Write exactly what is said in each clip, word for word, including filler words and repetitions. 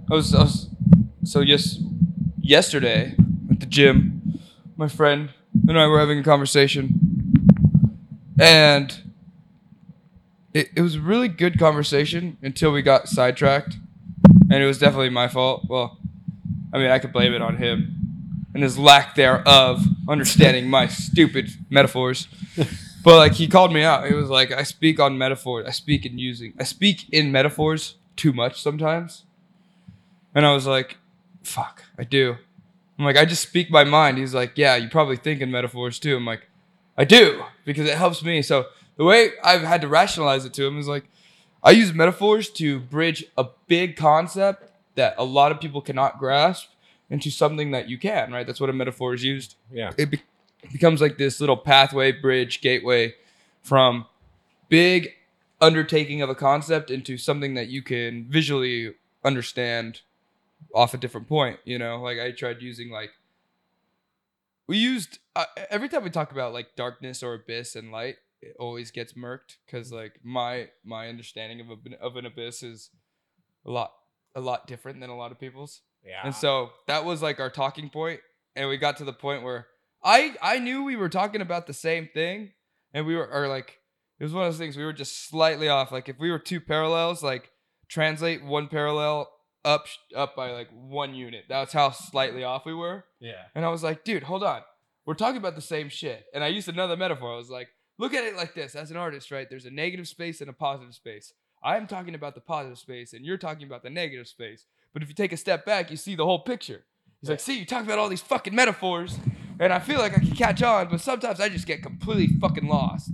I was, I was so yes, yesterday at the gym, my friend and I were having a conversation, and it, it was a really good conversation until we got sidetracked, and it was definitely my fault. Well, I mean, I could blame it on him and his lack thereof understanding my stupid metaphors. But like he called me out. He was like, I speak on metaphors. I speak in using I speak in metaphors too much sometimes. And I was like, fuck, I do. I'm like, I just speak my mind. He's like, yeah, you probably think in metaphors too. I'm like, I do, because it helps me. So the way I've had to rationalize it to him is like, I use metaphors to bridge a big concept that a lot of people cannot grasp into something that you can, right? That's what a metaphor is used. Yeah. It be- becomes like this little pathway, bridge, gateway from big undertaking of a concept into something that you can visually understand off a different point, you know? Like I tried using like, we used, uh, every time we talk about like darkness or abyss and light, it always gets murked because like my my understanding of a, of an abyss is a lot a lot different than a lot of people's. Yeah. And so that was like our talking point, and we got to the point where I I knew we were talking about the same thing, and we were or like it was one of those things we were just slightly off. Like if we were two parallels, like translate one parallel up up by like one unit. That's how slightly off we were. Yeah. And I was like, dude, hold on. We're talking about the same shit. And I used another metaphor. I was like, look at it like this. As an artist, right? There's a negative space and a positive space. I'm talking about the positive space, and you're talking about the negative space. But if you take a step back, you see the whole picture. He's like, see, you talk about all these fucking metaphors, and I feel like I can catch on, but sometimes I just get completely fucking lost.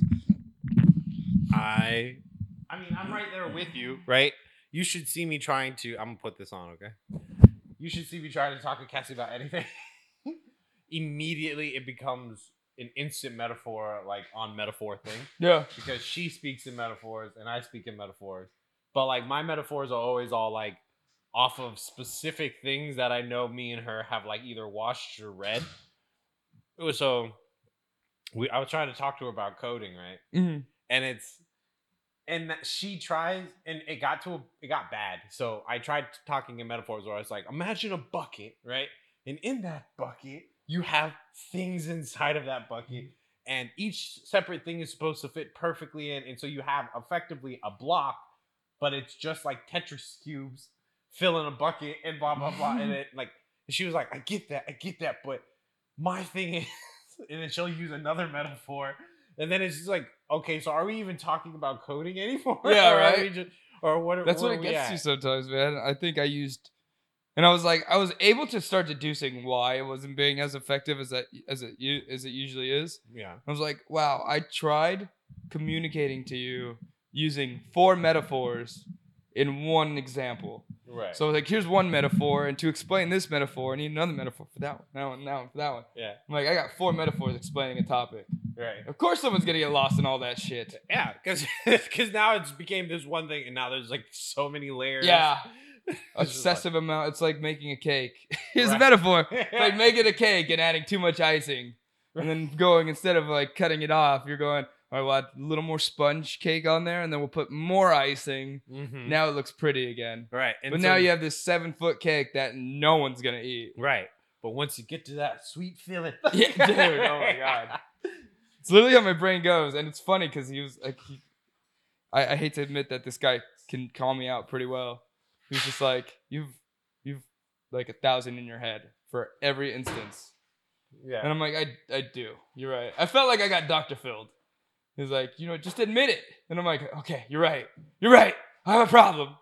I, I mean, I'm right there with you, right? You should see me trying to. I'm gonna put this on, okay? You should see me trying to talk to Cassie about anything. Immediately, it becomes an instant metaphor, like on metaphor thing. Yeah. Because she speaks in metaphors and I speak in metaphors, but like my metaphors are always all like off of specific things that I know me and her have like either watched or read. It was so. We I was trying to talk to her about coding, right? Mm-hmm. And it's. And she tries, and it got to a, it got bad. So I tried talking in metaphors where I was like, imagine a bucket, right? And in that bucket, you have things inside of that bucket, and each separate thing is supposed to fit perfectly in. And so you have effectively a block, but it's just like Tetris cubes filling a bucket and blah blah blah. And it like and she was like, I get that, I get that, but my thing is, and then she'll use another metaphor. And then it's just like, okay, so are we even talking about coding anymore? Yeah, or right. Just, or what? That's what what it gets to sometimes, man. I think I used, and I was like, I was able to start deducing why it wasn't being as effective as that as it as it usually is. Yeah. I was like, wow, I tried communicating to you using four metaphors in one example. Right. So like, here's one metaphor, and to explain this metaphor, I need another metaphor for that one, that one, that one, for that one. Yeah. I'm like, I got four metaphors explaining a topic. Right. Of course, someone's gonna get lost in all that shit. Yeah, because because now it's became this one thing, and now there's like so many layers. Yeah. It's Excessive like, amount. It's like making a cake. Here's right. a metaphor. It's like making a cake and adding too much icing, and then going instead of like cutting it off, you're going, all right, we'll add a little more sponge cake on there, and then we'll put more icing. Mm-hmm. Now it looks pretty again. Right. And but so, now you have this seven foot cake that no one's gonna eat. Right. But once you get to that sweet feeling, yeah, dude. Oh my god. It's literally how my brain goes, and it's funny because he was like, he, I, I hate to admit that this guy can call me out pretty well. He's just like, you've, you've like a thousand in your head for every instance. Yeah. And I'm like, I, I do. You're right. I felt like I got Doctor Phil'd. He's like, you know, just admit it. And I'm like, okay, you're right. You're right. I have a problem.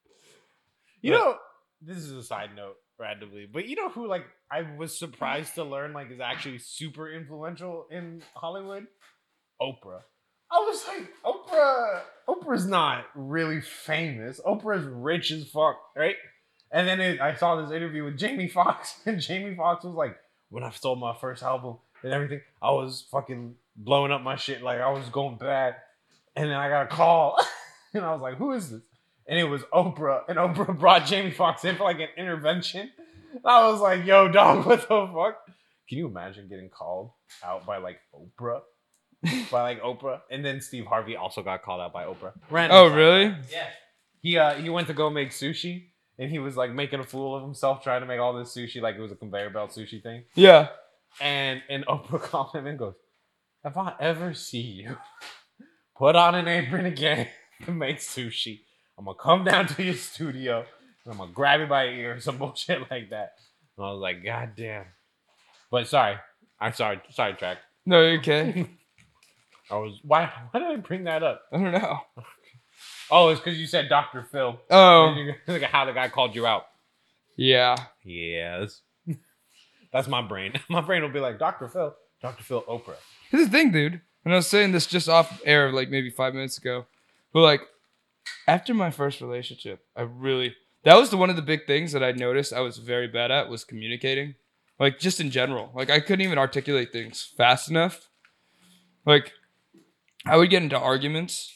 You but, know, this is a side note randomly, but you know who like I was surprised to learn like is actually super influential in Hollywood? Oprah. I was like, Oprah, Oprah's not really famous. Oprah's rich as fuck, right? And then it, I saw this interview with Jamie Foxx, and Jamie Foxx was like, when I sold my first album and everything, I was fucking blowing up my shit, like I was going bad. And then I got a call, and I was like, who is this? And it was Oprah, and Oprah brought Jamie Foxx in for like an intervention. And I was like, yo, dog, what the fuck? Can you imagine getting called out by like Oprah? by like Oprah, and then Steve Harvey also got called out by Oprah. Random oh, side. really? Yeah. He uh he went to go make sushi, and he was like making a fool of himself trying to make all this sushi like it was a conveyor belt sushi thing. Yeah. And and Oprah called him and goes, "If I ever see you put on an apron again to make sushi, I'm gonna come down to your studio and I'm gonna grab you by your ear or some bullshit like that." And I was like, "God damn!" But sorry, I'm sorry, sidetrack. No, you're okay. I was why? Why did I bring that up? I don't know. Oh, it's because you said Doctor Phil. Oh. Look at how the guy called you out. Yeah. Yeah, that's, that's my brain. My brain will be like, Doctor Phil, Doctor Phil, Oprah. Here's the thing, dude. And I was saying this just off air, like maybe five minutes ago. But like, after my first relationship, I really that was the one of the big things that I noticed I was very bad at was communicating. Like just in general. Like I couldn't even articulate things fast enough. Like I would get into arguments.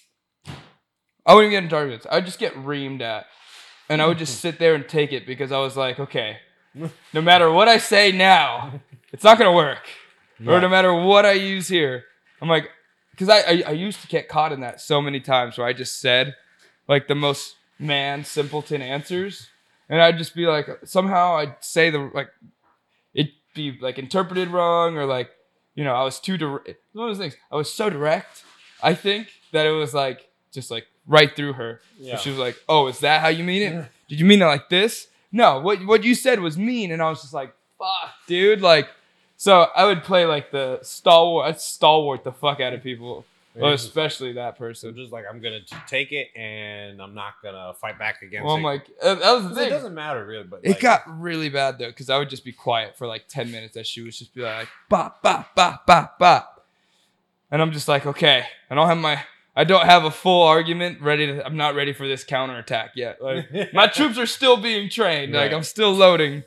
I wouldn't get into arguments. I'd just get reamed at. And I would just sit there and take it because I was like, okay, no matter what I say now, it's not going to work. Yeah. Or no matter what I use here. I'm like, because I, I I used to get caught in that so many times where I just said like the most man simpleton answers. And I'd just be like, somehow I'd say the, like, it'd be like interpreted wrong or like, you know, I was too direct. One of those things. I was so direct, I think, that it was like, just like right through her. Yeah. She was like, oh, is that how you mean it? Did you mean it like this? No, what what you said was mean. And I was just like, fuck, dude. Like, so I would play like the stalwart, I'd stalwart the fuck out of people. Well, especially that person. I'm just like, I'm going to take it and I'm not going to fight back against well, it. I'm like, uh, that was the thing. It doesn't matter really, but it like, got really bad though, because I would just be quiet for like ten minutes as she would just be like, bop, bop, bop, bop, bop. And I'm just like, okay, I don't have my, I don't have a full argument ready to, I'm not ready for this counterattack yet. Like, my troops are still being trained. Right. Like, I'm still loading.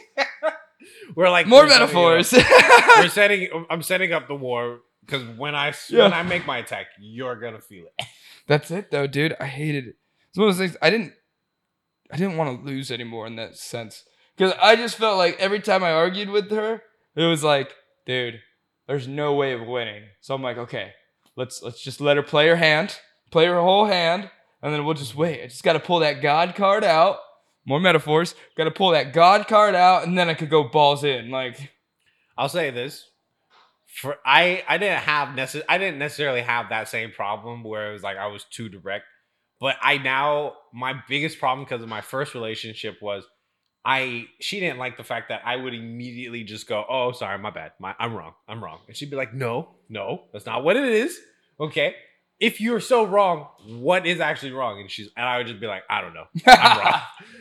We're like, more we're metaphors. Setting we're setting, I'm setting up the war. Because when I yeah. when I make my attack, you're gonna feel it. That's it, though, dude. I hated it. It's one of those things. I didn't. I didn't want to lose anymore in that sense. Because I just felt like every time I argued with her, it was like, dude, there's no way of winning. So I'm like, okay, let's let's just let her play her hand, play her whole hand, and then we'll just wait. I just got to pull that God card out. More metaphors. Got to pull that God card out, and then I could go balls in. Like, I'll say this. For I, I didn't have necess- I didn't necessarily have that same problem where it was like I was too direct, but I now my biggest problem because of my first relationship was I she didn't like the fact that I would immediately just go, oh sorry, my bad, my I'm wrong, I'm wrong, and she'd be like, no, no, that's not what it is. Okay, if you're so wrong, what is actually wrong? And she's and I would just be like, I don't know, I'm wrong.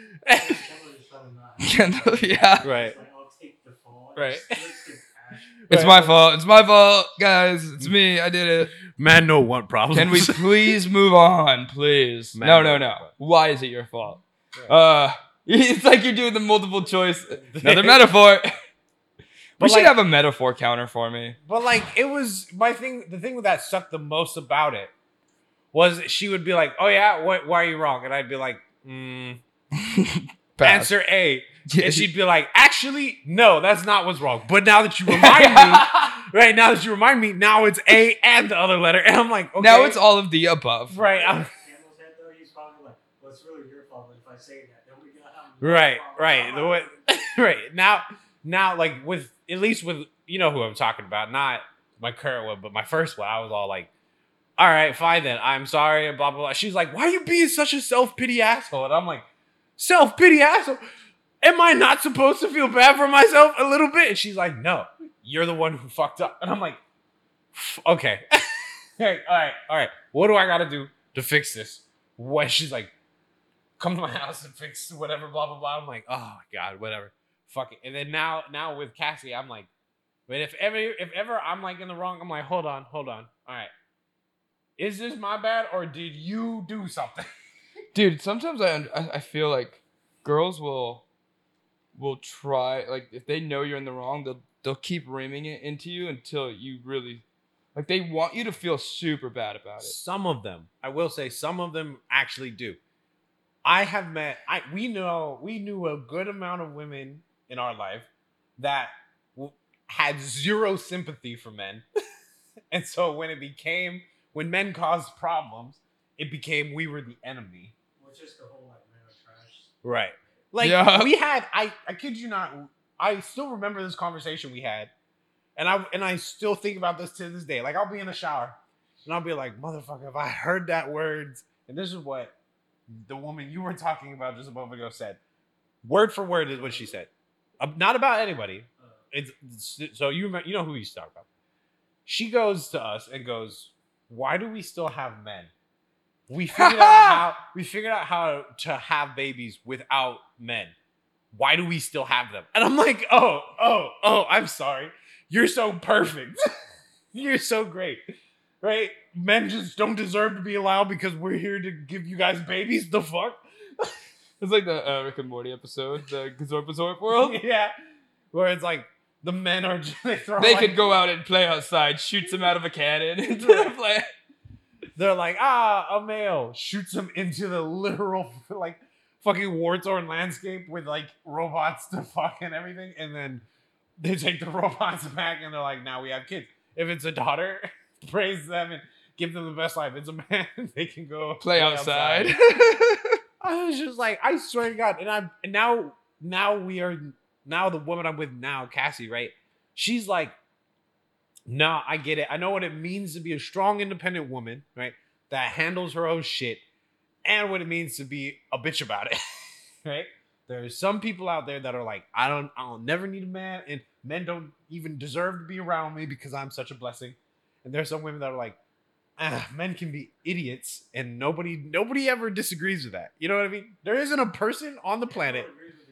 Yeah, right, right. It's my fault. It's my fault, guys. It's me. I did it. Man, no one problem. Can we please move on, please? Man, no, no, no. Why is it your fault? Uh, it's like you're doing the multiple choice. Another metaphor. we but should like, have a metaphor counter for me. But like, it was my thing. The thing that sucked the most about it was she would be like, "Oh yeah, what? Why are you wrong?" And I'd be like, mm, "Answer A." And she'd be like, actually, no, that's not what's wrong. But now that you remind me, right, now that you remind me, now it's A and the other letter. And I'm like, okay. Now it's all of the above. Right. I'm, Camel's head, though, he's probably like, well, it's really your fault if I say that. Then we got right, right. The way, right. Now, now, like, with, at least with, you know who I'm talking about, not my current one, but my first one, I was all like, all right, fine then. I'm sorry, and blah, blah, blah. She's like, why are you being such a self-pity asshole? And I'm like, self-pity asshole? Am I not supposed to feel bad for myself a little bit? And she's like, no, you're the one who fucked up. And I'm like, okay. all right, all right, all right. What do I got to do to fix this? What? She's like, come to my house and fix whatever, blah, blah, blah. I'm like, oh, my God, whatever. Fuck it. And then now, now with Cassie, I'm like, but if ever, if ever I'm like in the wrong, I'm like, hold on, hold on. All right. Is this my bad or did you do something? Dude, sometimes I I feel like girls will... will try, like, if they know you're in the wrong, they'll they'll keep reaming it into you until you really, like, they want you to feel super bad about it. Some of them, I will say, some of them actually do. I have met, I we know, we knew a good amount of women in our life that w- had zero sympathy for men. And so when it became, when men caused problems, it became we were the enemy. Well, it's just the whole, like, men are trash. Right. Like Yeah. we had, I, I kid you not, I still remember this conversation we had, and I and I still think about this to this day. Like I'll be in the shower, and I'll be like, motherfucker, if I heard that words, and this is what the woman you were talking about just a moment ago said, word for word is what she said, uh, not about anybody. It's, it's so you you know who you talk about. She goes to us and goes, why do we still have men? We figured out how we figured out how to have babies without men. Why do we still have them? And I'm like, oh, oh, oh, I'm sorry. You're so perfect. You're so great. Right? Men just don't deserve to be allowed because we're here to give you guys babies. The fuck? It's like the uh, Rick and Morty episode, the Gazorpazorp world. Yeah. Where it's like the men are just they, throw They like, could go out and play outside, shoots them out of a cannon into the play. They're like, ah, a male shoots him into the literal like fucking war-torn landscape with like robots to fuck and everything, and then they take the robots back and they're like, now we have kids. If it's a daughter, praise them and give them the best life. If it's a man, they can go Play, play outside. outside. I was just like, I swear to God, and I'm and now now we are now the woman I'm with now, Cassie, right? She's like, no, I get it. I know what it means to be a strong, independent woman, right? That handles her own shit, and what it means to be a bitch about it, right? There's some people out there that are like, I don't, I'll never need a man, and men don't even deserve to be around me because I'm such a blessing. And there's some women that are like, ah, men can be idiots, and nobody, nobody ever disagrees with that. You know what I mean? There isn't a person on the planet,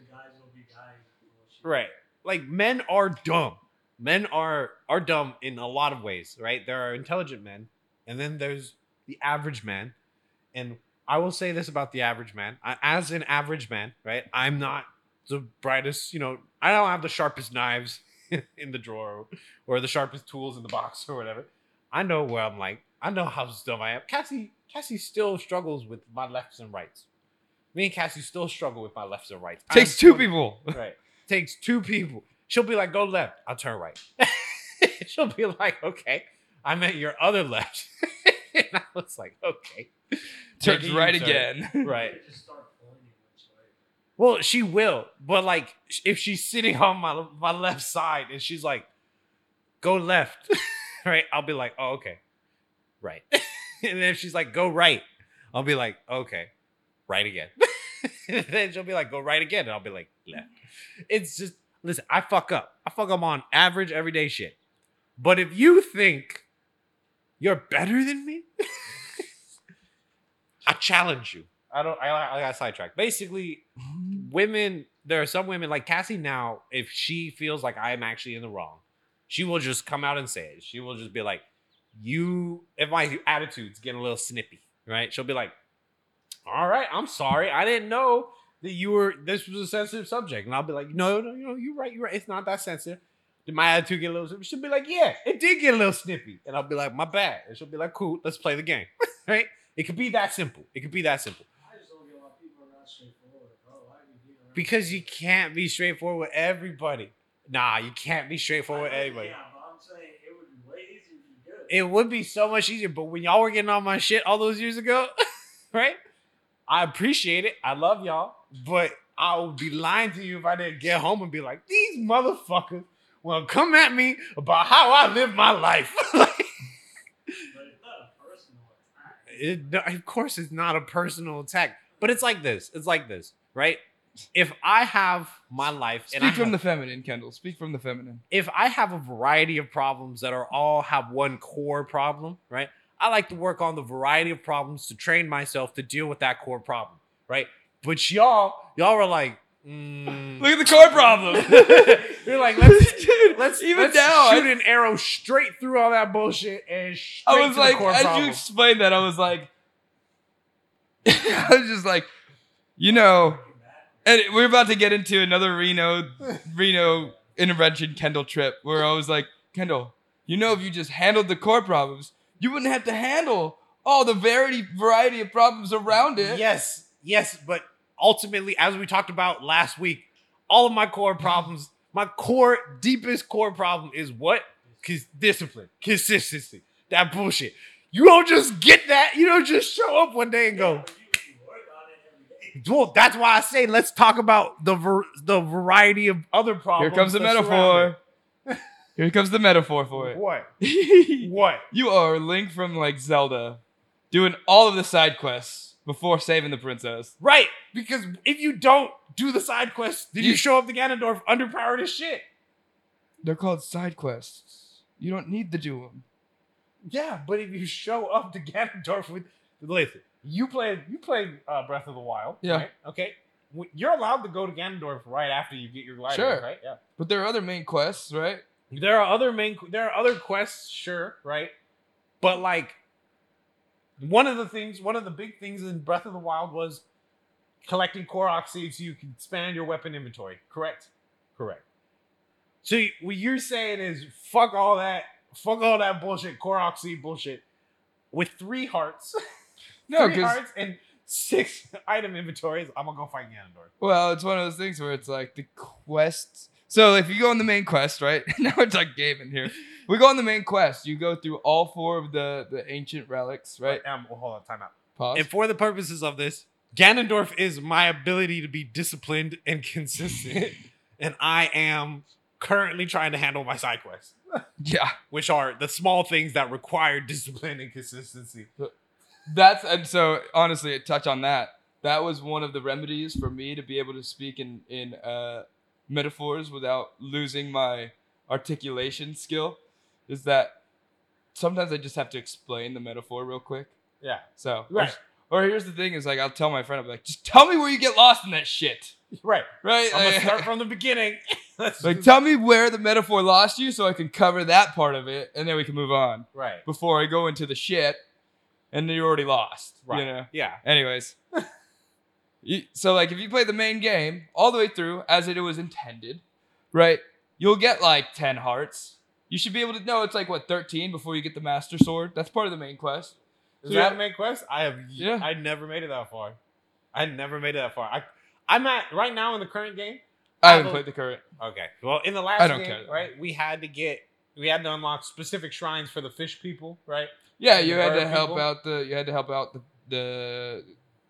right? Like men are dumb. Men are are dumb in a lot of ways, right? There are intelligent men, and then there's the average man. And I will say this about the average man. I, as an average man, right? I'm not the brightest, you know, I don't have the sharpest knives in the drawer or the sharpest tools in the box or whatever. I know where I'm like, I know how dumb I am. Cassie, Cassie still struggles with my lefts and rights. Me and Cassie still struggle with my lefts and rights. Takes I'm two still, people. Right. Takes two people. She'll be like, go left. I'll turn right. She'll be like, okay, I meant your other left. And I was like, okay. Turns right again. Right. Well, she will. But like, if she's sitting on my, my left side and she's like, go left, right? I'll be like, oh, okay. Right. And then if she's like, go right, I'll be like, okay, right again. And then she'll be like, go right again. And I'll be like, left. It's just, listen, I fuck up. I fuck up on average, everyday shit. But if you think you're better than me, I challenge you. I don't, I, I got sidetracked. Basically, women, there are some women like Cassie now, if she feels like I'm actually in the wrong, she will just come out and say it. She will just be like, you, if my attitude's getting a little snippy, right? She'll be like, all right, I'm sorry. I didn't know that you were, this was a sensitive subject. And I'll be like, no, no, no, you're right, you're right. It's not that sensitive. Did my attitude get a little snippy? She'll be like, yeah, it did get a little snippy. And I'll be like, my bad. And she'll be like, cool, let's play the game. Right? It could be that simple. It could be that simple. I just don't get why people are not straightforward. Bro, why are you being around? Because you can't be straightforward with everybody. Nah, you can't be straightforward with everybody. Yeah, but I'm saying it would be way easier if you did. It would be so much easier. But when y'all were getting on my shit all those years ago, right? I appreciate it. I love y'all. But I would be lying to you if I didn't get home and be like, these motherfuckers will come at me about how I live my life. Like, But it's not a personal attack. it, no, of course, it's not a personal attack. But it's like this. It's like this, right? If I have my life, and Speak I from have, the feminine, Kendall. Speak from the feminine. if I have a variety of problems that are all have one core problem, right? I like to work on the variety of problems to train myself to deal with that core problem, right? But y'all, y'all were like, mm. Look at the core problem. You're like, let's, Dude, let's even let's now, shoot I- an arrow straight through all that bullshit and straight I was to like, the core as problem. you explained that, I was like, I was just like, you know, and we're about to get into another Reno, Reno intervention Kendall trip where I was like, Kendall, you know, if you just handled the core problems, you wouldn't have to handle all the variety, variety of problems around it. Yes, yes, but ultimately, as we talked about last week, all of my core problems, my core, deepest core problem is what? Cause discipline, consistency, that bullshit. You don't just get that. You don't just show up one day and go, But you, you work on it every day. well, that's why I say let's talk about the ver- the variety of other Here problems. comes the that surround metaphor. Here comes the metaphor for it. it. What? You What? are Link from like Zelda, doing all of the side quests before saving the princess. Right, because if you don't do the side quests, then you, You- show up to Ganondorf underpowered as shit. They're called side quests. You don't need to do them. Yeah, but if you show up to Ganondorf with, listen, you played you played uh, Breath of the Wild, Yeah. right? Okay, W- you're allowed to go to Ganondorf right after you get your glider, Sure. right? Yeah. But there are other main quests, right? There are other main, there are other quests, sure, right? But like, one of the things, one of the big things in Breath of the Wild was collecting Korok seeds so you can expand your weapon inventory. Correct? Correct. So you- what you're saying is fuck all that, fuck all that bullshit, Korok seed bullshit. With three hearts, No, three because hearts and six item inventories, I'm gonna go fight Ganondorf. well, it's one of those things where it's like the quests. So if you go on the main quest, right? Now it's like gaming here. We go on the main quest. You go through all four of the the ancient relics, right? Um, well, hold on, time out. Pause. And for the purposes of this, Ganondorf is my ability to be disciplined and consistent, and I am currently trying to handle my side quests, yeah, which are the small things that require discipline and consistency. that's and so honestly, to touch on that. That was one of the remedies for me to be able to speak in in uh, metaphors without losing my articulation skill. Is that sometimes I just have to explain the metaphor real quick. Yeah, So Right. Or, or here's the thing: is like I'll tell my friend, I'll be like, just tell me where you get lost in that shit, right. right? I'm gonna Like- start from the beginning. Let's Like, just- tell me where the metaphor lost you so I can cover that part of it, and then we can move on right, before I go into the shit, and then you're already lost. right. You know. Yeah, Anyways, You- so like if you play the main game all the way through as it was intended, right? You'll get like ten hearts. You should be able to know it's like what thirteen before you get the Master Sword. That's part of the main quest. is So that yeah. a main quest? I have. Yeah. I never made it that far. I never made it that far. I, I'm at right now in the current game. I haven't Although- played the current. Okay. Well, in the last I don't game, care. right, we had to get we had to unlock specific shrines for the fish people, right? Yeah, And you the had to bird help people? out the. You had to help out the the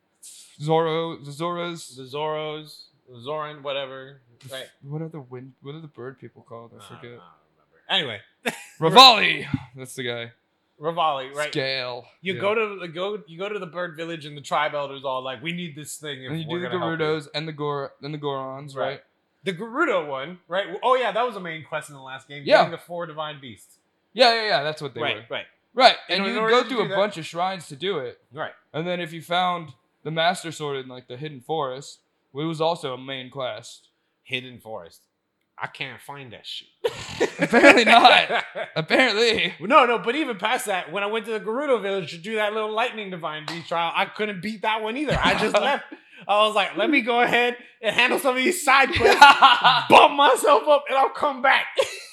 Zoro, the Zoras. The Zoros, the Zoran, whatever. Right. What are the wind? What are the bird people called? I I forget. don't remember. Anyway, Rivali. That's the guy. Rivali, right? Scale. You Yeah. go to the go you go to the bird village and the tribe elders all like, we need this thing. If and you we're do the gonna help you." Gerudos and the Gor and the Gorons, right? Right. The Gerudo one, right? Oh yeah, that was a main quest in the last game. Yeah. Getting the four divine beasts. Yeah, yeah, yeah. That's what they right, were. right, Right, And and in you order go to through do a that- bunch of shrines to do it, right. and then if you found the Master Sword in like the Hidden Forest, it was also a main quest. Hidden forest. I can't find that shit. Apparently not. Apparently, No, no, but even past that, when I went to the Gerudo village to do that little lightning divine beast trial, I couldn't beat that one either. I just left. I was like, let me go ahead and handle some of these side quests, bump myself up, and I'll come back.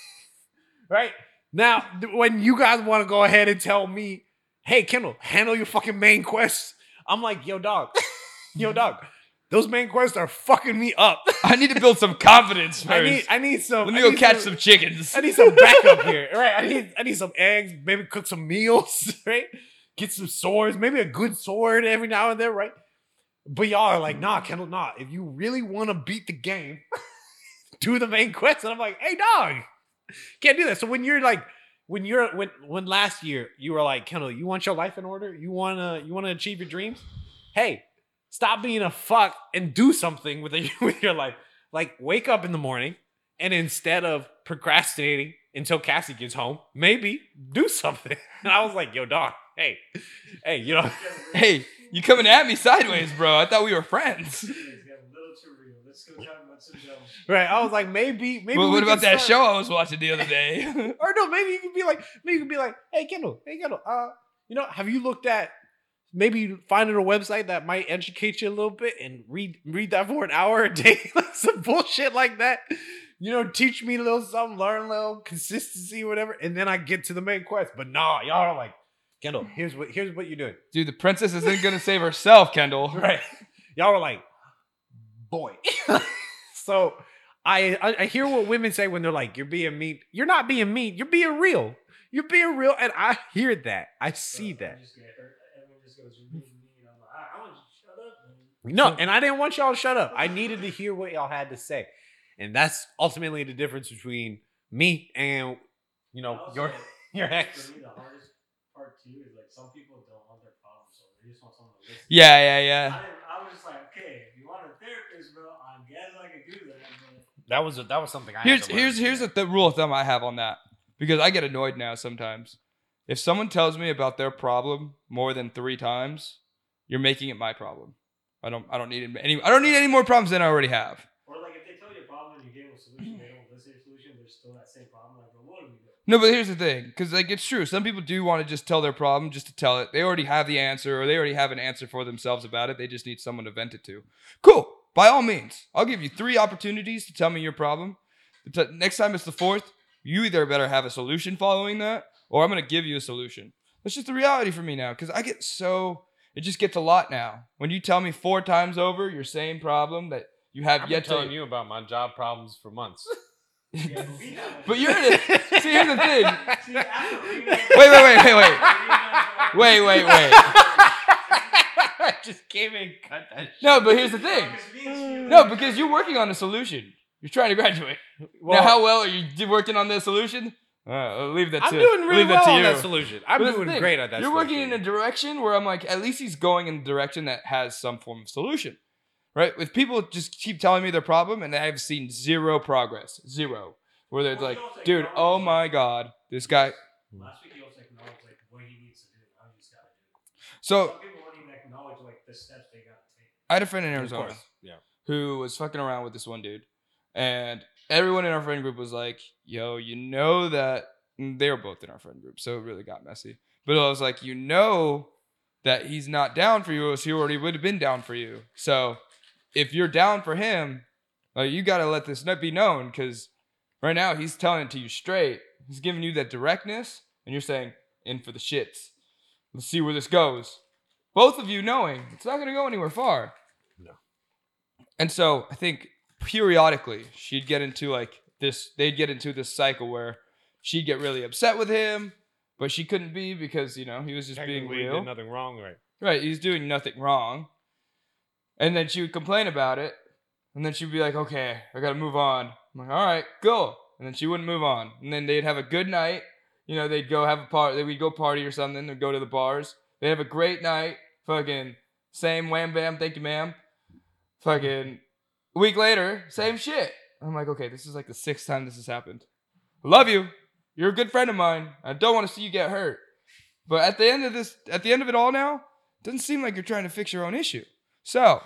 Right? Now, th- when you guys want to go ahead and tell me, hey, Kendall, handle your fucking main quests, I'm like, yo, dog. Yo, dog. Those main quests are fucking me up. I need to build some confidence first. I need I need some Let me I go need catch some chickens. I need some backup here, right? I need I need some eggs, maybe cook some meals, right? Get some swords, maybe a good sword every now and then, right? But y'all are like, nah, Kendall, nah. If you really want to beat the game, do the main quest. And I'm like, hey, dog, can't do that. So when you're like, when you're when when last year you were like, Kendall, you want your life in order? You wanna you wanna achieve your dreams? Hey, stop being a fuck and do something with, a, with your life. Like, wake up in the morning and instead of procrastinating until Cassie gets home, maybe do something. And I was like, yo, dog, hey, hey, you know, Hey, you coming at me sideways, bro? I thought we were friends. It's getting a little too real. Let's go talk about some dumb shit. right? I was like, maybe, maybe. Well, we what can about that start- show I was watching the other day? Or no, maybe you could be like, maybe you could be like, hey, Kendall, hey, Kendall, uh, you know, have you looked at maybe finding a website that might educate you a little bit and read read that for an hour a day, like some bullshit like that. You know, teach me a little something, learn a little consistency, whatever, and then I get to the main quest. But nah, y'all are like, Kendall, here's what here's what you're doing. Dude, the princess isn't gonna save herself, Kendall. Right. Y'all are like, boy. So I, I I hear what women say when they're like, you're being mean. You're not being mean. You're being real. You're being real. And I hear that. I see Bro, that. I just get hurt. Everyone just goes, you're being mean. I'm like, I, I want you to shut up, man. No, and I didn't want y'all to shut up. I needed to hear what y'all had to say. And that's ultimately the difference between me and, you know, Also, your your ex. For me, the hardest part too is like some people don't want their problem solved. They just want someone to listen. Yeah, yeah, yeah. I, didn't, I was just like, okay, if you want a therapist, bro, I guess I could do that. But That was a, that was something I Here's had to learn. here's here's the th- rule of thumb I have on that, because I get annoyed now sometimes. If someone tells me about their problem more than three times, you're making it my problem. I don't I don't need any I don't need any more problems than I already have. or like if they tell you a problem and you give them a solution, they don't listen to your solution. There's still that same problem. Like, bro, what do we do? No, but here's the thing, because like it's true. Some people do want to just tell their problem just to tell it. They already have the answer, or they already have an answer for themselves about it. They just need someone to vent it to. Cool. By all means, I'll give you three opportunities to tell me your problem. The t- next time it's the fourth, you either better have a solution following that, or I'm gonna give you a solution. That's just the reality for me now, because I get so it just gets a lot now. When you tell me four times over your same problem that you have I've yet been telling to, you about my job problems for months. Yeah, but we have but you're in it. See, here's the thing. See, after reading that- Wait, wait, wait, wait, wait. Reading Wait, wait, wait. I just came in and cut that shit. No, but here's the thing. that- No, because you're working on a solution. You're trying to graduate. Well, now, how well are you d- working on this solution? Uh, I'll leave that to I'm doing really leave that well to on you. that solution. I'm But that's the doing thing. great at that You're solution. working in a direction where I'm like, at least he's going in the direction that has some form of solution, right? With people just keep telling me their problem, and I've seen zero progress, zero. Where they're Well, like, you also dude, acknowledge oh it. my god, this guy. Last week he also acknowledged like what he needs to do. Now he just gotta do it. So Some people won't even acknowledge like the steps they gotta take. I had a friend in Of Arizona course. Yeah. who was fucking around with this one dude, and everyone in our friend group was like, yo, you know that they were both in our friend group, so it really got messy. But I was like, you know that he's not down for you, or else he already would have been down for you. So if you're down for him, like, you gotta let this not be known, because right now he's telling it to you straight. He's giving you that directness, and you're saying, in for the shits. Let's see where this goes. Both of you knowing it's not gonna go anywhere far. No. And so I think periodically she'd get into like this, they'd get into this cycle where she'd get really upset with him, but she couldn't be because, you know, he was just being Technically, real. did nothing wrong, right? Right, he's doing nothing wrong. And then she would complain about it, and then she'd be like, okay, I gotta move on. I'm like, all right, go. And then she wouldn't move on. And then they'd have a good night. You know, they'd go have a party, we'd go party or something, they'd go to the bars. They'd have a great night, fucking same wham bam, thank you ma'am. Fucking a week later, same shit. I'm like, okay, this is like the sixth time this has happened. I love you. You're a good friend of mine. I don't want to see you get hurt. But at the end of this, at the end of it all now, it doesn't seem like you're trying to fix your own issue. So,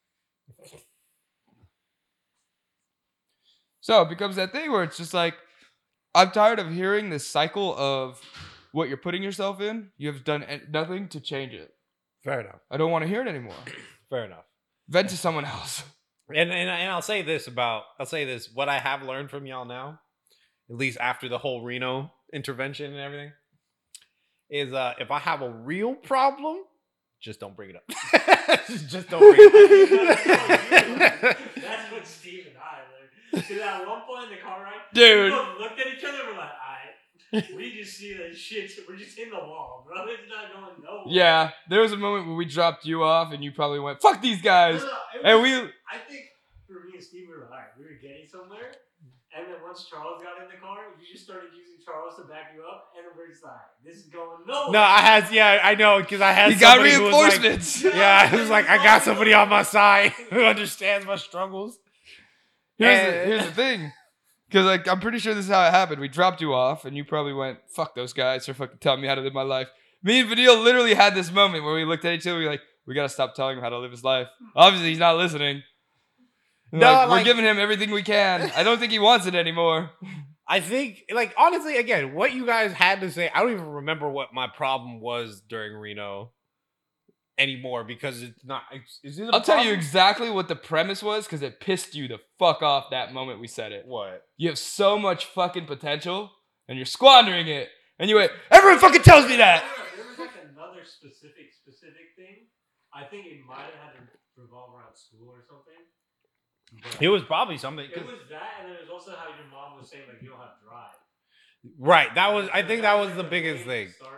so it becomes that thing where it's just like, I'm tired of hearing this cycle of what you're putting yourself in. You have done en- nothing to change it. Fair enough. I don't want to hear it anymore. Fair enough. Vent to someone else. And, and and I'll say this about I'll say this what I have learned from y'all now, at least after the whole Reno intervention and everything, is uh if I have a real problem, just don't bring it up. Just don't bring it up. That's what Steve and I learned. Because at one point in the car ride, Dude. we both looked at each other and we're like, alright, we just see that shit. We're just in the wall, bro. It's not going nowhere. Yeah, there was a moment where we dropped you off and you probably went, fuck these guys. No, no, it And was- we, I think for me and Steve, we were alright. We were getting somewhere. And then once Charles got in the car, you just started using Charles to back you up. And then we're just like, this is going nowhere. No, I had yeah, I know because I had you got somebody who was like- reinforcements. yeah, it was like I got somebody on my side who understands my struggles. Here's, And- the, here's the thing. Because like, I'm pretty sure this is how it happened. We dropped you off and you probably went, fuck those guys for fucking telling me how to live my life. Me and Vanille literally had this moment where we looked at each other. We were like, we got to stop telling him how to live his life. Obviously, he's not listening. And, No, like, we're like- giving him everything we can. I don't think he wants it anymore. I think, like, honestly, again, what you guys had to say, I don't even remember what my problem was during Reno anymore because it's not. It's, is it a I'll tell you problem? exactly what the premise was because it pissed you the fuck off that moment we said it. What? You have so much fucking potential and you're squandering it. And you went, everyone fucking tells me that. There was like another specific, specific thing. I think it might have had to revolve around school or something. But It was probably something. it was that, and then it was also how your mom was saying like you don't have drive. Right. That was. I think that was the Like biggest main thing. Starter, yeah.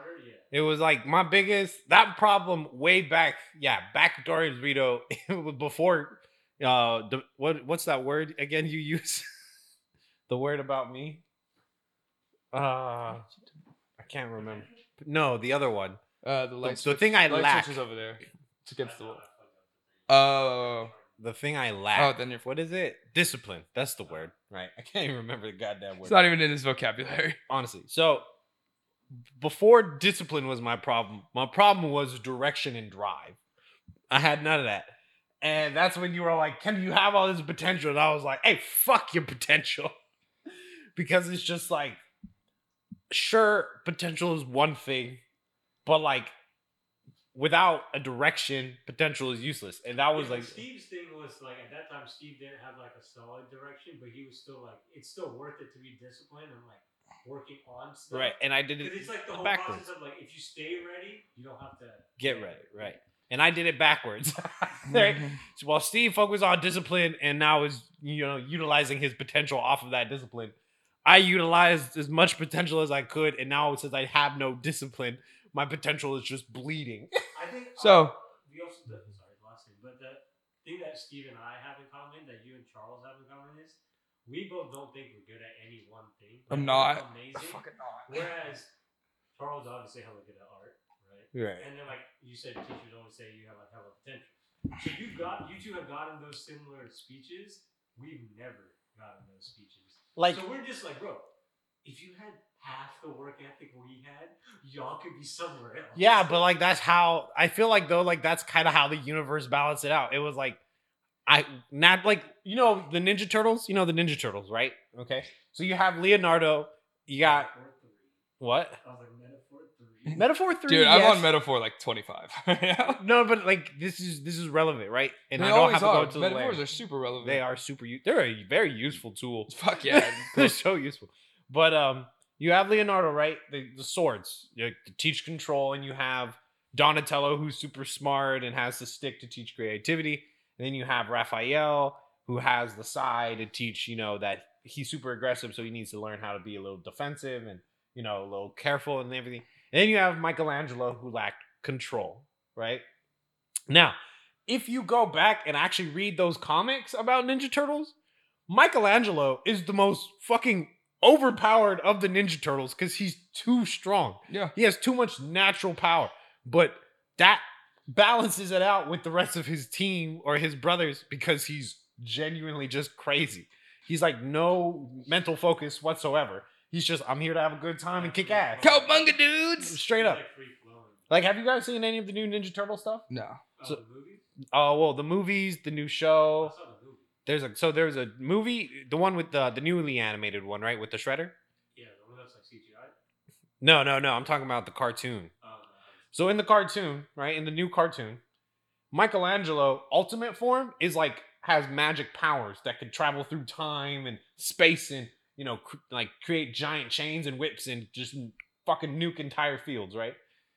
It was like my biggest that problem way back. Yeah, back during Vito, it was before. Uh, the, what what's that word again? You use the word about me. Uh, I can't remember. No, the other one. Uh, the light the switch, thing I light lack. switch is over there. It's against the wall. Oh. The thing I lack. Oh, then you're. What is it? Discipline. That's the word, right? I can't even remember the goddamn word. It's not even in his vocabulary. Honestly. So before discipline was my problem, my problem was direction and drive. I had none of that. And that's when you were like, Ken, you have all this potential. And I was like, hey, fuck your potential. Because it's just like, sure, potential is one thing, but like, without a direction, potential is useless. And that was Yeah, like Steve's thing was like at that time Steve didn't have like a solid direction, but he was still like it's still worth it to be disciplined and like working on stuff. right. And I did it Because it's like the whole backwards. process of like if you stay ready, you don't have to Get ready, right? And I did it backwards. Right? So while Steve focused on discipline and now is you know utilizing his potential off of that discipline, I utilized as much potential as I could, and now since I have no discipline, my potential is just bleeding. I think So- uh, we also did, sorry, last thing, but the thing that Steve and I have in common, that you and Charles have in common, is we both don't think we're good at any one thing. I'm Like, not. we're Amazing. Fucking not. Whereas Charles obviously hella good at art, right? Right. And then like you said, teachers always say you have like hella potential. So you got you two have gotten those similar speeches. We've never gotten those speeches. Like So we're just like, bro, if you had half the work ethic we had, y'all could be somewhere else. yeah, but like that's how I feel like though, like that's kind of how the universe balanced it out. It was like I not like you know the Ninja Turtles, you know the Ninja Turtles, right? Okay. So you have Leonardo, you got Metaphor three. what? I was like metaphor three. Metaphor three. Dude, I'm yes. on metaphor like twenty-five. Yeah. No, but like this is this is relevant, right? And They I don't always have to are. go to the Metaphors layer. are super relevant. They are super. u- They're a very useful tool. Fuck yeah. They're so useful. But um, you have Leonardo, right? The, the swords you, to teach control, and you have Donatello, who's super smart and has the stick to teach creativity. And then you have Raphael, who has the sai to teach, you know, that he's super aggressive, so he needs to learn how to be a little defensive and you know a little careful and everything. And then you have Michelangelo, who lacked control, right? Now, if you go back and actually read those comics about Ninja Turtles, Michelangelo is the most fucking overpowered of the Ninja Turtles because he's too strong. Yeah. He has too much natural power. But that balances it out with the rest of his team or his brothers because he's genuinely just crazy. He's like no mental focus whatsoever. He's just, I'm here to have a good time and kick ass. Cowabunga dudes. Straight up. Like free flowing. Like, have you guys seen any of the new Ninja Turtle stuff? No. Oh, So- the movie? Oh, well, the movies, the new show. I saw the movie. There's a so there's a movie, the one with the the newly animated one, right, with the Shredder. Yeah, the one that's like C G I. No, no, no. I'm talking about the cartoon. Oh, no. So in the cartoon, right, in the new cartoon, Michelangelo ultimate form is like has magic powers that can travel through time and space and you know cr- like create giant chains and whips and just fucking nuke entire fields, right?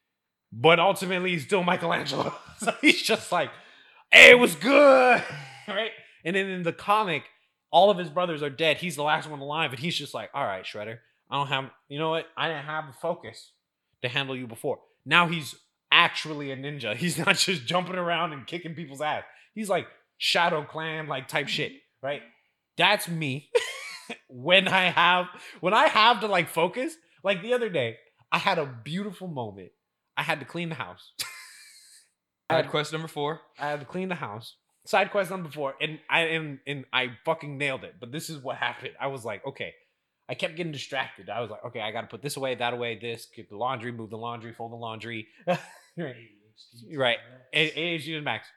But ultimately, he's still Michelangelo. So he's just like, hey, it was good, right? And then in the comic, all of his brothers are dead. He's the last one alive, and he's just like, all right, Shredder, I don't have, you know what? I didn't have the focus to handle you before. Now he's actually a ninja. He's not just jumping around and kicking people's ass. He's like Shadow Clan like type shit, right? That's me. when I have when I have to like focus, like the other day, I had a beautiful moment. I had to clean the house. Side quest number four. I had to clean the house. Side quest number four, and I and, and I fucking nailed it. But this is what happened. I was like, okay. I kept getting distracted. I was like, okay, I got to put this away, that away, this, get the laundry, move the laundry, fold the laundry. right. A D H D. Right. A D H D and max.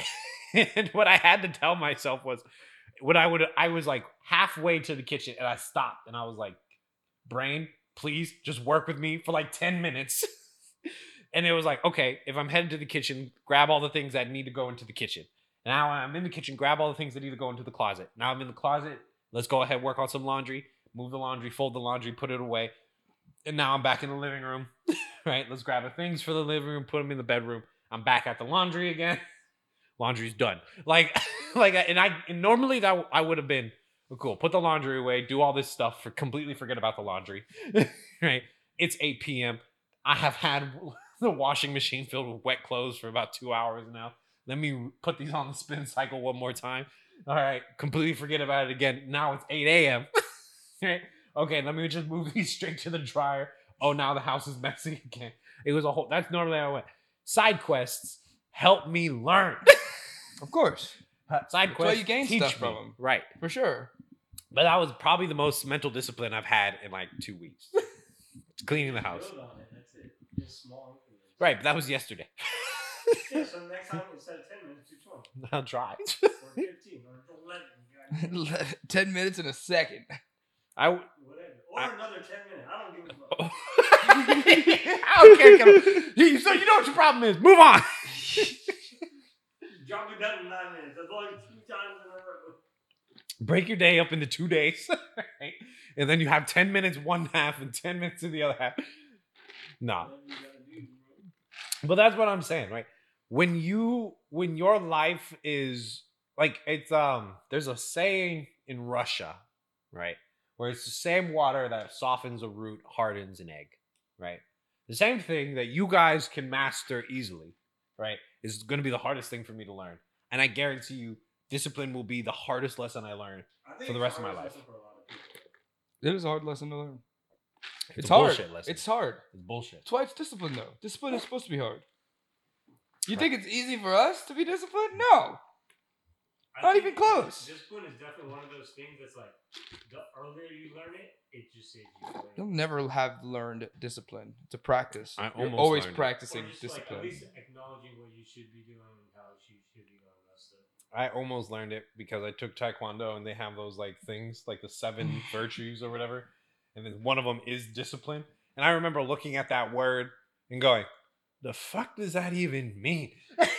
And what I had to tell myself was, when I would, I was like halfway to the kitchen, and I stopped, and I was like, brain, please just work with me for like ten minutes. And it was like, okay, if I'm headed to the kitchen, grab all the things that need to go into the kitchen. Now I'm in the kitchen, grab all the things that need to go into the closet. Now I'm in the closet. Let's go ahead, work on some laundry, move the laundry, fold the laundry, put it away. And now I'm back in the living room, right? Let's grab the things for the living room, put them in the bedroom. I'm back at the laundry again. Laundry's done. Like, like, and I, and normally that I would have been, oh, cool, put the laundry away, do all this stuff for completely forget about the laundry, right? It's eight p.m. I have had the washing machine filled with wet clothes for about two hours now. Let me put these on the spin cycle one more time. All right, completely forget about it again. Now it's eight a.m. Right? Okay, let me just move these straight to the dryer. Oh, now the house is messy again. It was a whole. That's normally how I went. Side quests help me learn. Of course. Side That's quests why you gain teach stuff from me. 'em. Right. For sure. But that was probably the most mental discipline I've had in like two weeks. Cleaning the house. Build on it. That's it. Just small increments. Right, but that was yesterday. Yeah, so next time instead of ten minutes, do twenty I'll try. or fifteen or eleven. goddamn. Ten minutes in a second. I, Whatever. Or I- another ten minutes. I don't give a fuck. I don't care. Kevin. You- So you know what your problem is. Move on. Drop me down in nine minutes. That's only two times in a row. Break your day up into two days. Right? And then you have ten minutes one half and ten minutes in the other half. Nah. Whatever you gotta do, bro. But that's what I'm saying, right? When you when your life is like it's um there's a saying in Russia, right? Where it's the same water that softens a root, hardens an egg, right? The same thing that you guys can master easily, right? Is going to be the hardest thing for me to learn. And I guarantee you, discipline will be the hardest lesson I learn. I think For the it's rest of my hardest life. lesson for a lot of people. It is a hard lesson to learn. It's, It's a hard. bullshit lesson. It's hard. It's bullshit. That's why it's discipline, though. Discipline is supposed to be hard. You Right. think it's easy for us to be disciplined? No. I Not think even close. Discipline is definitely one of those things that's like the earlier you learn it, it just saves you. from You'll it. never have learned discipline. It's a practice. I You're almost always learned it. practicing Or just discipline. like at least acknowledging what you should be doing and how you should be going about stuff. I almost learned it because I took Taekwondo and they have those like things, like the seven virtues or whatever. And then one of them is discipline. And I remember looking at that word and going, the fuck does that even mean?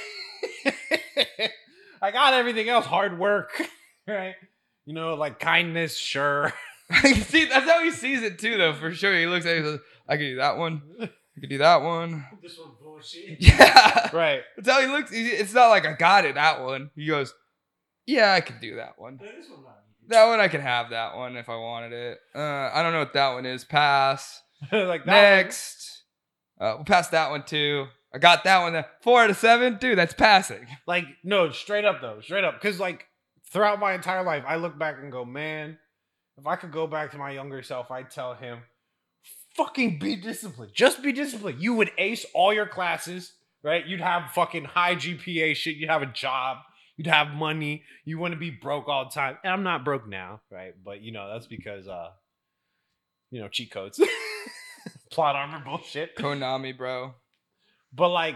I got everything else, hard work, right? You know, like kindness, sure. See, that's how he sees it too, though. For sure, he looks at it. He goes, I could do that one. I could do that one. This one bullshit. Yeah, Right. that's how he looks. He- It's not like I got it that one. He goes, yeah, I could do that one. No, this one not needed. That one I can have that one if I wanted it. Uh, I don't know what that one is. Pass. Like that Next. Uh, we'll pass that one too. I got that one. There. Four out of seven, dude. That's passing. one- like, no, straight up though, straight up. Because like throughout my entire life, I look back and go, man, if I could go back to my younger self, I'd tell him, fucking be disciplined. Just be disciplined. You would ace all your classes, right? You'd have fucking high G P A shit. You'd have a job. You'd have money. You wouldn't be broke all the time. And I'm not broke now, right? But you know, that's because uh, you know, cheat codes. Plot armor bullshit. Konami, bro. But like,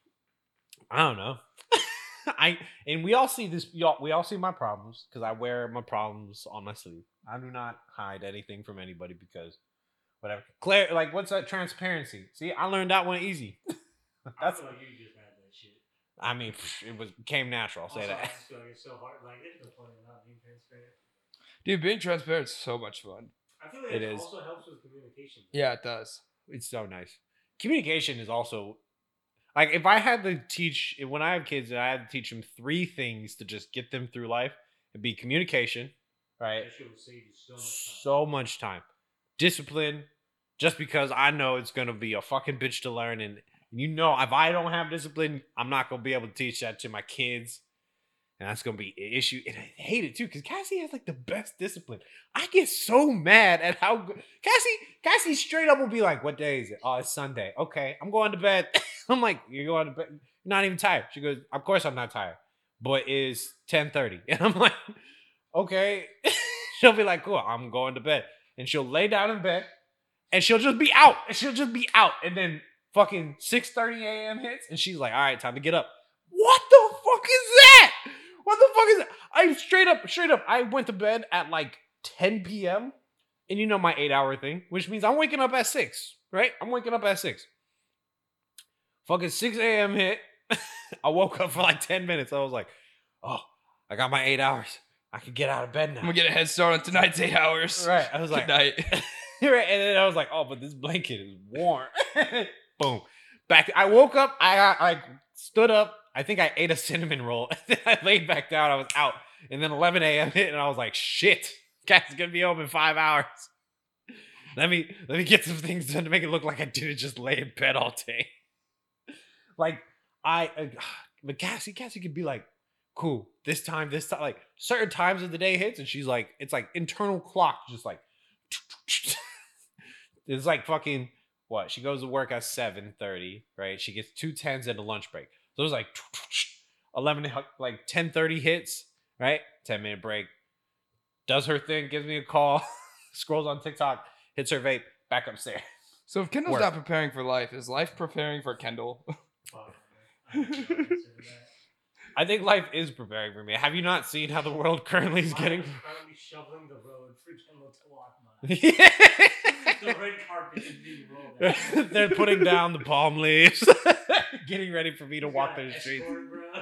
I don't know. I and we all see this. We all, we all see my problems because I wear my problems on my sleeve. I do not hide anything from anybody because whatever. Claire, like, what's that transparency? See, I learned that one easy. I That's. feel like you just had that shit. I mean, pff, it was came natural. I'll say Also, I that. just feel like it's so hard. Like, there's no point in not being transparent. Dude, being transparent is so much fun. I feel like It it, is. also helps with communication. Yeah, it does. It's so nice. Communication is also like if I had to teach when I have kids, I had to teach them three things to just get them through life. It'd be communication, right? That shit will save you so much time. So much time. Discipline, just because I know it's gonna be a fucking bitch to learn, and you know if I don't have discipline, I'm not gonna be able to teach that to my kids. And that's gonna be an issue. And I hate it too, because Cassie has like the best discipline. I get so mad at how good Cassie, Cassie straight up will be like, what day is it? Oh, it's Sunday. Okay, I'm going to bed. I'm like, you're going to bed. You're not even tired. She goes, of course I'm not tired. But it's ten thirty. And I'm like, okay. She'll be like, cool, I'm going to bed. And she'll lay down in bed and she'll just be out. And she'll just be out. And then fucking six thirty a.m. hits and she's like, all right, time to get up. What the fuck is that? What the fuck is that? I straight up, straight up, I went to bed at like ten p.m. And you know my eight hour thing, which means I'm waking up at six, right? I'm waking up at six. Fucking six a.m. hit. I woke up for like ten minutes. I was like, oh, I got my eight hours. I can get out of bed now. I'm gonna get a head start on tonight's eight hours. Right. I was Good like, night. right. And then I was like, oh, but this blanket is warm. Boom. Back. I woke up. I got, I stood up. I think I ate a cinnamon roll. And then I laid back down. I was out. And then eleven a.m. hit, and I was like, shit. Cat's gonna be home in five hours. And let me let me get some things done to make it look like I didn't just lay in bed all day. Like I, uh, but Cassie, Cassie could be like, cool, this time, this time, like certain times of the day hits, and she's like, it's like internal clock, just like, it's like fucking what? She goes to work at seven thirty, right? She gets two tens and a lunch break. So it was like eleven, like ten thirty hits, right? ten minute break. Does her thing, gives me a call, scrolls on TikTok, hits her vape, back upstairs. So if Kendall's Work. not preparing for life, is life preparing for Kendall? Fuck, man. I don't know the answer to that. I think life is preparing for me. Have you not seen how the world currently is Mine getting? is currently shoveling the road for Kendall to walk by. The red carpet is being rolled out. They're putting down the palm leaves, getting ready for me to He's walk got through an the streets. escort, bro.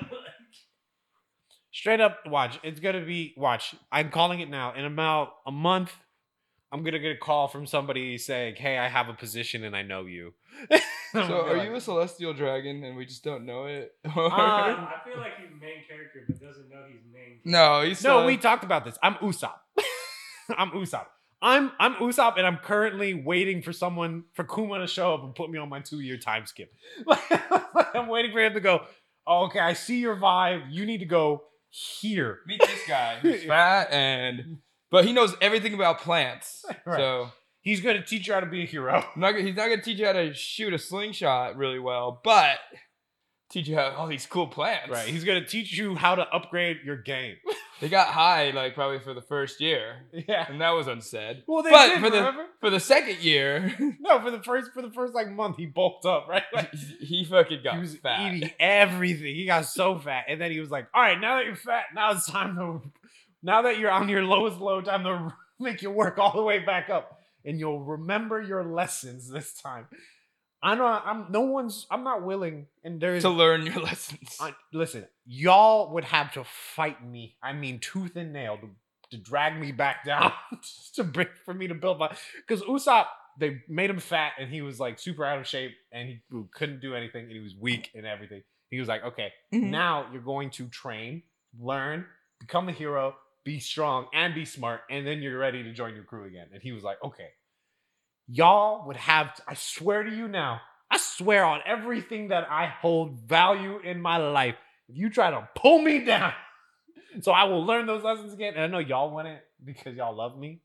Straight up, watch. It's gonna be watch. I'm calling it now. In about a month, I'm gonna get a call from somebody saying, "Hey, I have a position and I know you." So are you a celestial dragon and we just don't know it? Uh, I feel like he's main character, but doesn't know he's main character. no, he's No, uh, we talked about this. I'm Usopp. I'm Usopp. I'm I'm Usopp, and I'm currently waiting for someone for Kuma to show up and put me on my two year time skip. I'm waiting for him to go. Oh, okay, I see your vibe. You need to go here. meet this guy who's fat and but he knows everything about plants. Right. So He's gonna teach you how to be a hero. I'm not, gonna- he's not gonna teach you how to shoot a slingshot really well, but teach you how all these cool plants. Right. He's gonna teach you how to upgrade your game. They got high like probably for the first year, Yeah. and that was unsaid. Well, they But did, for the remember? for the second year, No, for the first for the first like month, he bulked up, right? Like, he, he fucking got he was fat. eating everything. He got so fat, and then he was like, "All right, now that you're fat, now it's time to, now that you're on your lowest low, time to make your work all the way back up, and you'll remember your lessons this time." I know I'm no one's. I'm not willing, and there's To learn your lessons. I, listen, y'all would have to fight me. I mean, tooth and nail to, to drag me back down to bring for me to build my. Because Usopp, they made him fat and he was like super out of shape and he couldn't do anything and he was weak and everything. He was like, okay, Mhm. now you're going to train, learn, become a hero, be strong, and be smart, and then you're ready to join your crew again. And he was like, okay, y'all would have. To, I swear to you now. I swear on everything that I hold value in my life. If you try to pull me down, so I will learn those lessons again. And I know y'all want it because y'all love me,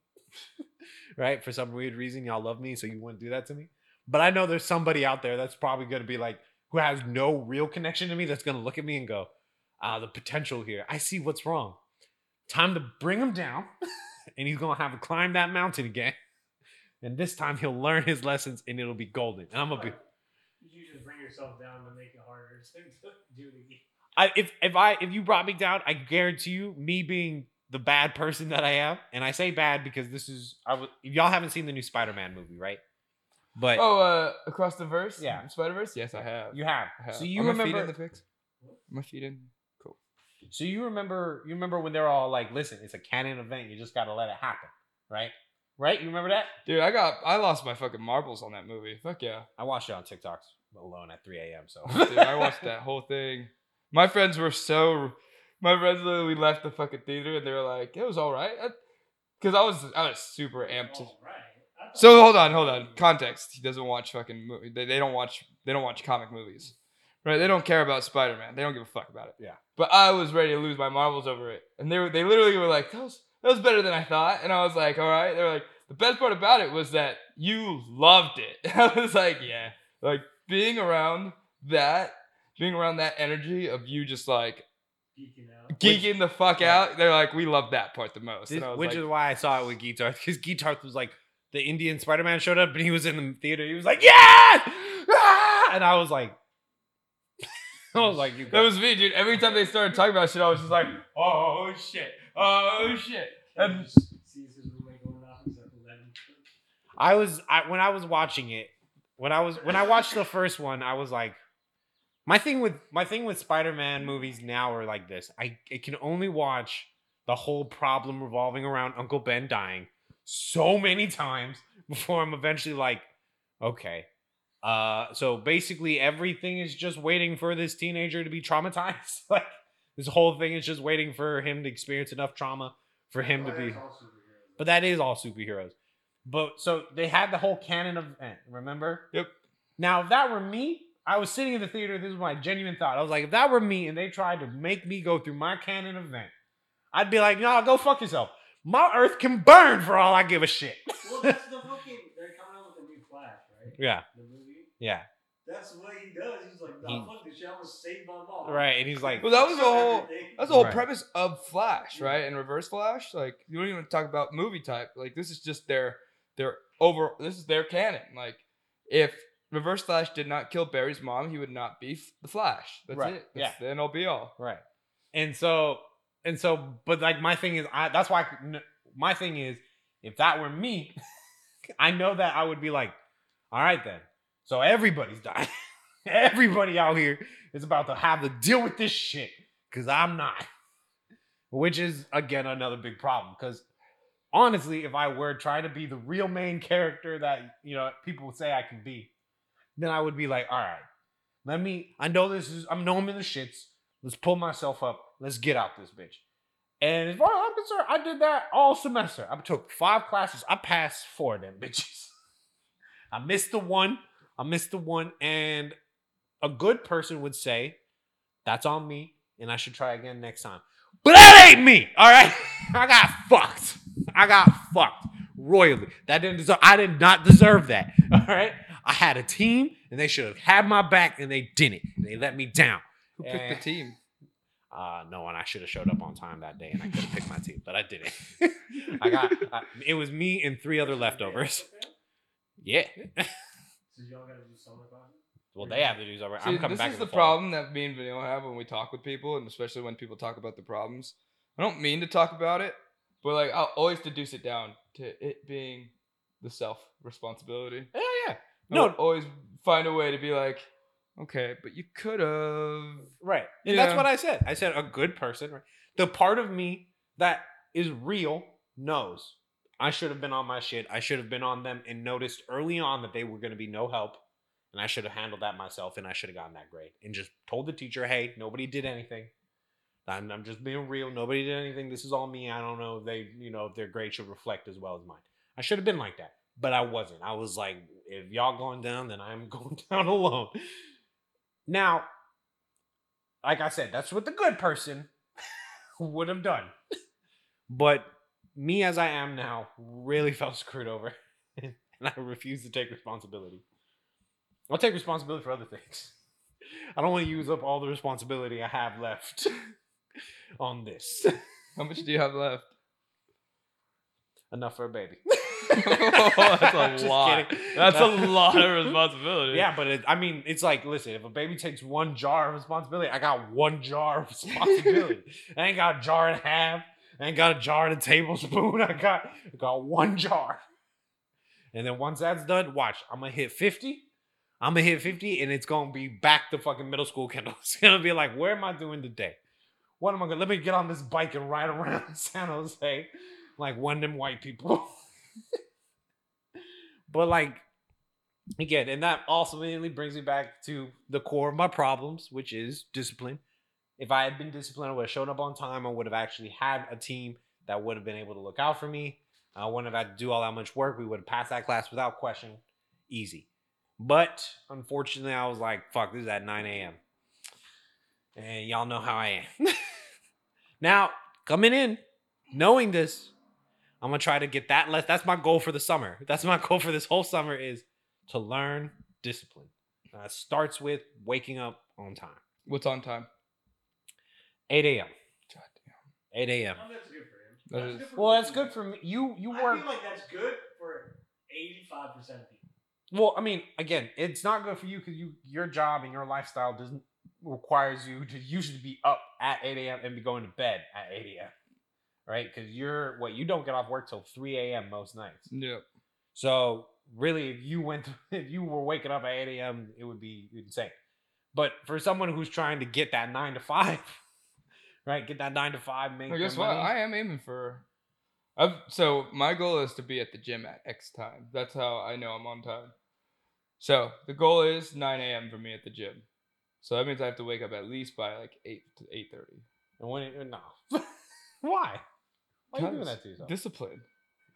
right? For some weird reason, y'all love me, so you wouldn't do that to me. But I know there's somebody out there that's probably going to be like, who has no real connection to me, that's going to look at me and go, ah, the potential here. I see what's wrong. Time to bring him down, and he's going to have to climb that mountain again. And this time he'll learn his lessons, and it'll be golden. And I'm gonna be. You just bring yourself down to make it harder to do it again. I if if I if you brought me down, I guarantee you, me being the bad person that I am, and I say bad because this is I was. Y'all haven't seen the new Spider-Man movie, right? But Oh, uh, across the verse? Yeah. Spider Verse? Yes, I have. you have. I have. So you Are my feet remember. in the pics? Are my feet in? Cool. So you remember. You remember when they're all like, "Listen, it's a canon event. You just got to let it happen," right? Right? You remember that? Dude, I got I lost my fucking marbles on that movie. Fuck yeah. I watched it on TikToks alone at three a.m. So Dude, I watched that whole thing. My friends were so. My friends literally left the fucking theater and they were like, "It was all right," because I was I was super amped. All right. I thought- So hold on, hold on. Context. He doesn't watch fucking. Mo- they they don't watch they don't watch comic movies, right? They don't care about Spider Man. They don't give a fuck about it. Yeah. But I was ready to lose my marbles over it, and they were they literally were like, "That was that was better than I thought," and I was like, "All right." They were like, "The best part about it was that you loved it." I was like, "Yeah." Like being around that, being around that energy of you just like Geeking out. geeking the fuck out. They're like, "We love that part the most," This- and I was which like, is why I saw it with Guitarth, because Guitarth was like the Indian Spider-Man showed up and he was in the theater. He was like, "Yeah!" Ah! And I was like, I was like, "You." that Go. was me, dude. Every time they started talking about shit, I was just like, "Oh shit, oh shit." And Sees his roommate going off. He's like eleven. I was I when I was watching it when I was when I watched the first one, I was like, my thing with my thing with Spider-Man movies now are like this. I, I can only watch the whole problem revolving around Uncle Ben dying so many times before I'm eventually like, okay. Uh, so basically everything is just waiting for this teenager to be traumatized. Like this whole thing is just waiting for him to experience enough trauma for him to Oh, be. that's all superheroes. But that is all superheroes. But so they had the whole canon event, remember? Yep. Now, if that were me, I was sitting in the theater. This is my genuine thought. I was like, if that were me and they tried to make me go through my canon event, I'd be like, no, go fuck yourself. My earth can burn for all I give a shit. Well, that's the fucking. They're coming out with a new Flash, right? Yeah. The movie. Yeah. That's what he does. He's like, nah, He- fuck this shit. I'm gonna save my mom. Right. And he's like, Well, that was the whole. Everything. That's the whole Right. premise of Flash, right? And Reverse Flash, like you don't even talk about movie type. Like this is just their their over. This is their canon. Like if Reverse Flash did not kill Barry's mom, he would not be f- the Flash. That's Right, it. That's yeah. the end all be all. right. And so, and so, but like my thing is, I that's why I, n- my thing is, if that were me, I know that I would be like, all right then. So everybody's dying. Everybody out here is about to have to deal with this shit because I'm not. Which is again another big problem. Because honestly, if I were trying to be the real main character that you know people would say I can be, then I would be like, all right, let me. I know this is. I'm know I'm in the shits. Let's pull myself up. Let's get out this bitch. And as far as I'm concerned, I did that all semester. I took five classes. I passed four of them bitches. I missed the one. I missed the one. And a good person would say, that's on me, and I should try again next time. But that ain't me, all right? I got fucked. I got fucked royally. That didn't deserve, I did not deserve that, all right? I had a team, and they should have had my back, and they didn't. And they let me down. Who picked And- the team? Uh, no, and I should have showed up on time that day, and I could have picked my team, but I didn't. I got I, it was me and three other leftovers. Yeah. So y'all gotta do summer classes? Well, they have to do something. See, I'm coming this back. is in the, the fall. problem that me and Vanilla have when we talk with people, and especially when people talk about the problems. I don't mean to talk about it, but like I'll always deduce it down to it being the self responsibility. Yeah, yeah. No, No, always find a way to be like, okay, but you could have. right. And Yeah. that's what I said. I said a good person. Right? The part of me that is real knows I should have been on my shit. I should have been on them and noticed early on that they were going to be no help. And I should have handled that myself, and I should have gotten that grade. And just told the teacher, hey, nobody did anything. I'm, I'm just being real. Nobody did anything. This is all me. I don't know if they, you know, if their grade should reflect as well as mine. I should have been like that. But I wasn't. I was like, if y'all going down, then I'm going down alone. Now, like I said, that's what the good person would have done. But me as I am now really felt screwed over. And I refuse to take responsibility. I'll take responsibility for other things. I don't want to use up all the responsibility I have left on this. How much do you have left? Enough for a baby. That's a Just lot. kidding. That's a lot of responsibility. Yeah, but it, I mean, it's like, listen, if a baby takes one jar of responsibility, I got one jar of responsibility. I ain't got a jar and a half. I ain't got a jar and a tablespoon. I got, I got one jar. And then once that's done, watch, I'm going to hit fifty. I'm going to hit fifty, and it's going to be back to fucking middle school Kendall. It's going to be like, where am I doing today? What am I going to, let me get on this bike and ride around San Jose like one of them white people. But like, again, and that ultimately brings me back to the core of my problems, which is discipline. If I had been disciplined, I would have shown up on time. I would have actually had a team that would have been able to look out for me. I wouldn't have had to do all that much work. We would have passed that class without question. Easy. But unfortunately, I was like, fuck, this is at nine a.m. And y'all know how I am. Now, coming in, knowing this, I'm going to try to get that less. That's my goal for the summer. That's my goal for this whole summer is to learn discipline. Uh, it starts with waking up on time. What's on time? eight a.m. God damn. eight a.m. Oh, that's good for him. That That's is- good for Well, most that's good people. for me. You you I work. feel like that's good for eighty-five percent of people. Well, I mean, again, it's not good for you because you your job and your lifestyle doesn't requires you to usually be up at eight a.m. and be going to bed at eight a.m. Right? Because you're what you don't get off work till three a.m. most nights. Yep. So really, if you went, to, if you were waking up at eight a.m., it would be insane. But for someone who's trying to get that nine to five, right? Get that nine to five, make Well, guess their what? money. I am aiming for. I've, so my goal is to be at the gym at X time. That's how I know I'm on time. So the goal is nine a.m. for me at the gym. So that means I have to wake up at least by like eight to eight thirty. And when it, no, why? Why are you doing that to yourself? Discipline. Ah, yeah,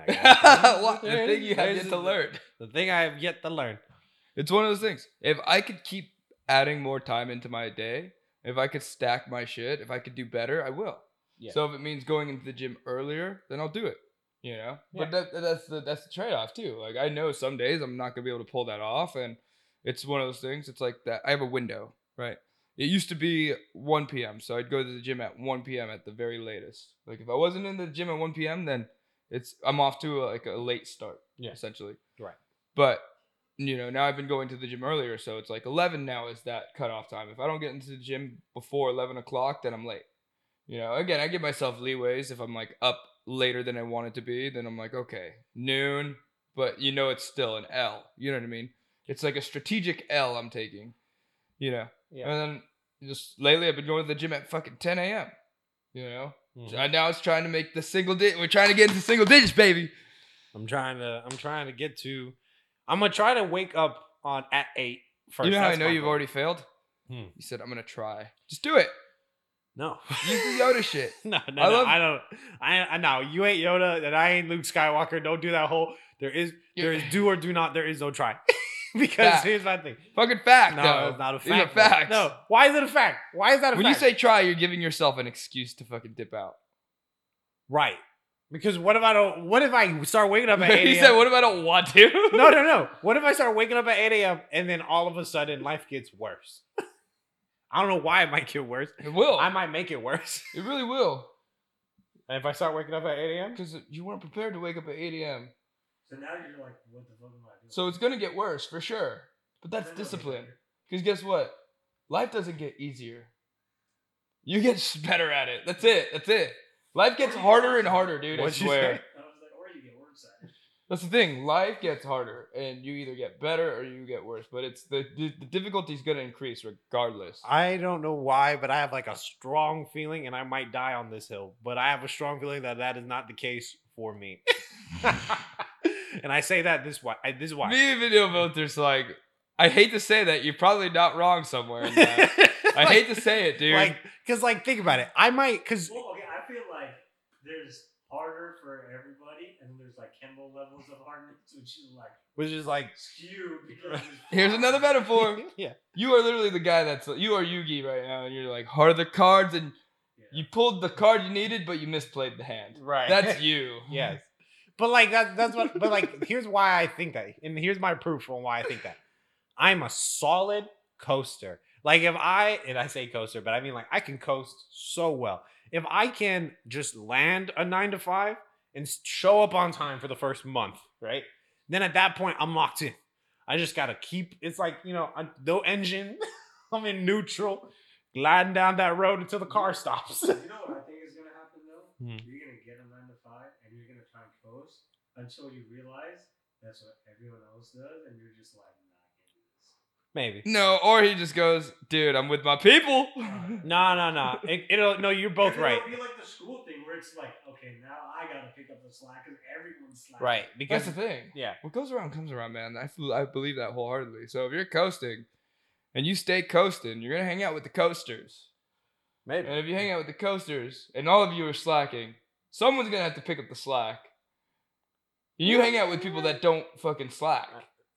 I guess. What? The There it thing is. you have There's yet to the- learn. The thing I have yet to learn. It's one of those things. If I could keep adding more time into my day, if I could stack my shit, if I could do better, I will. Yeah. So if it means going into the gym earlier, then I'll do it. You know, but that, that's the that's the trade off too. Like I know some days I'm not gonna be able to pull that off, and it's one of those things. It's like that. I have a window, right? It used to be one p.m. So I'd go to the gym at one p.m. at the very latest. Like if I wasn't in the gym at one p.m., then it's I'm off to a, like a late start, Yeah. essentially. Right. But you know, now I've been going to the gym earlier, so it's like eleven now is that cutoff time. If I don't get into the gym before eleven o'clock, then I'm late. You know, again, I give myself leeways if I'm like up later than I want it to be, then I'm like, okay, noon, but you know, it's still an L. You know what I mean? It's like a strategic L I'm taking, you know? Yeah. And then just lately I've been going to the gym at fucking ten a.m., you know? Mhm. So now it's trying to make the single digit. We're trying to get into single digits, baby. I'm trying to. I'm trying to get to. I'm gonna try to wake up on at eight first. You know how I That's know my you've goal. already failed? Hmm. You said, I'm going to try. Just do it. No. Use the Yoda shit. No, no, I no. love- I don't. I, I no. You ain't Yoda, and I ain't Luke Skywalker. Don't do that whole. There is. There is do or do not. There is no try. Because Fact. here's my thing. Fucking fact, No, though. it's not a These are fact. facts. No. Why is it a fact? Why is that a When you fact? say try, you're giving yourself an excuse to fucking dip out. right, because what if I don't? What if I start waking up at eight? He a.m.? said, what if I don't want to? No, no, no. What if I start waking up at eight a.m. and then all of a sudden life gets worse? I don't know why it might get worse. It will. I might make it worse. It really will. And if I start waking up at eight a.m. Because you weren't prepared to wake up at eight a.m. So now you're like, what the fuck am I doing? So it's going to get worse for sure. But that's Then it'll get discipline. better. Because guess what? Life doesn't get easier. You get s- better at it. That's it. That's it. Life gets Or you harder get and harder, dude. I What'd you swear. say? I was like, or you get worse at it. That's the thing. Life gets harder, and you either get better or you get worse. But it's the the, the difficulty is going to increase regardless. I don't know why, but I have like a strong feeling, and I might die on this hill, but I have a strong feeling that that is not the case for me. And I say that this why. I, this is why. Me and Video Filter's like, I hate to say that. You're probably not wrong somewhere in that. I hate to say it, dude. Like, cause like think about it. I might, cause Well, okay, I feel like there's harder for everybody, and there's like chemical levels of hardness, which is like which is like, skewed because it's Here's far. another metaphor. yeah, You are literally the guy that's you are Yugi right now, and you're like heart of the cards, and Yeah. you pulled the card you needed, but you misplayed the hand. right. That's you. Yes. But like that that's what but like here's why I think that. And here's my proof on why I think that. I'm a solid coaster. Like if I and I say coaster, but I mean like I can coast so well. If I can just land a nine to five and show up on time for the first month, right? Then at that point I'm locked in. I just gotta keep it's like, you know, I- no engine. I'm in neutral, gliding down that road until the car stops. You know what I think is gonna happen though? Hmm. You're gonna get a nine to five, and you're gonna try and coast until you realize that's what everyone else does, and you're just like, nah, I can't do this. Maybe. No, or he just goes, dude, I'm with my people. No, no, no. It, it'll no. You're both And then right. It'll be like the school thing where it's like, okay, now I gotta pick up the slack because everyone's slack. Right, because That's the thing. yeah, What goes around comes around, man. I feel, I believe that wholeheartedly. So if you're coasting, and you stay coasting, you're gonna hang out with the coasters. maybe. And if you hang out with the coasters, and all of you are slacking, someone's gonna have to pick up the slack. And you hang out with people that don't fucking slack.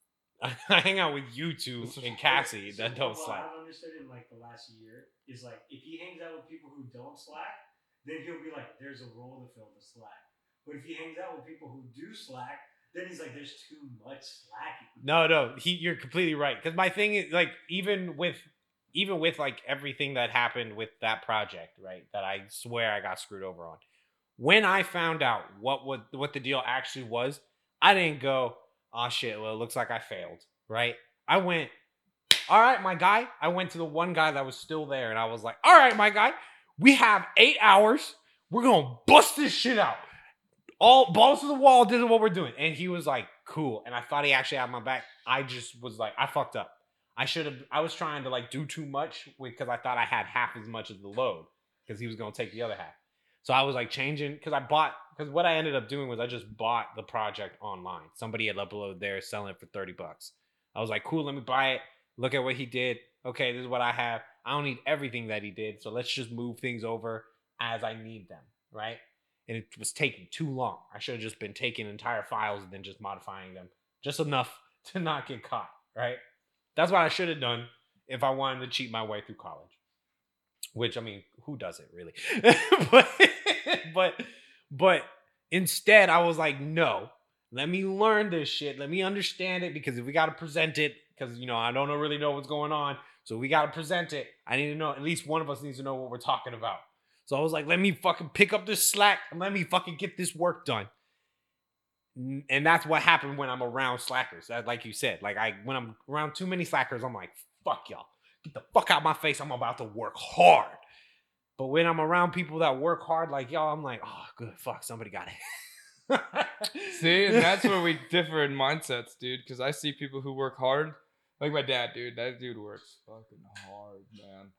I hang out with you two This is- and Cassie So that don't what slack. I've understood in like the last year is like if he hangs out with people who don't slack, then he'll be like, there's a role to fill the slack. But if he hangs out with people who do slack, then he's like, there's too much slacking. No, no, he. You're completely right. Because my thing is like even with even with like everything that happened with that project, right? That I swear I got screwed over on. When I found out what would what the deal actually was, I didn't go, oh shit, well, it looks like I failed, right? I went, all right, my guy. I went to the one guy that was still there, and I was like, all right, my guy, we have eight hours. We're gonna bust this shit out. All balls to the wall. This is what we're doing. And he was like, cool. And I thought he actually had my back. I just was like, I fucked up. I should have. I was trying to like do too much because I thought I had half as much of the load because he was gonna take the other half. So I was like changing because I bought because what I ended up doing was I just bought the project online. Somebody had uploaded there selling it for thirty bucks. I was like, cool, let me buy it. Look at what he did. Okay, this is what I have. I don't need everything that he did. So let's just move things over as I need them, right? and it was taking too long. I should have just been taking entire files and then just modifying them just enough to not get caught, right? That's what I should have done if I wanted to cheat my way through college. Which, I mean, who does it really? but, but, but instead, I was like, no, let me learn this shit. Let me understand it, because if we got to present it, because, you know, I don't know, really know what's going on. So we got to present it. I need to know, at least one of us needs to know what we're talking about. So I was like, let me fucking pick up this slack and let me fucking get this work done. And that's what happened when I'm around slackers. That, like you said, like I, when I'm around too many slackers, I'm like, fuck y'all. Get the fuck out my face. I'm about to work hard. But when I'm around people that work hard like y'all, I'm like, oh, good. Fuck, somebody got it. See, and that's where we differ in mindsets, dude. Because I see people who work hard. Like my dad, dude. That dude works fucking hard, man.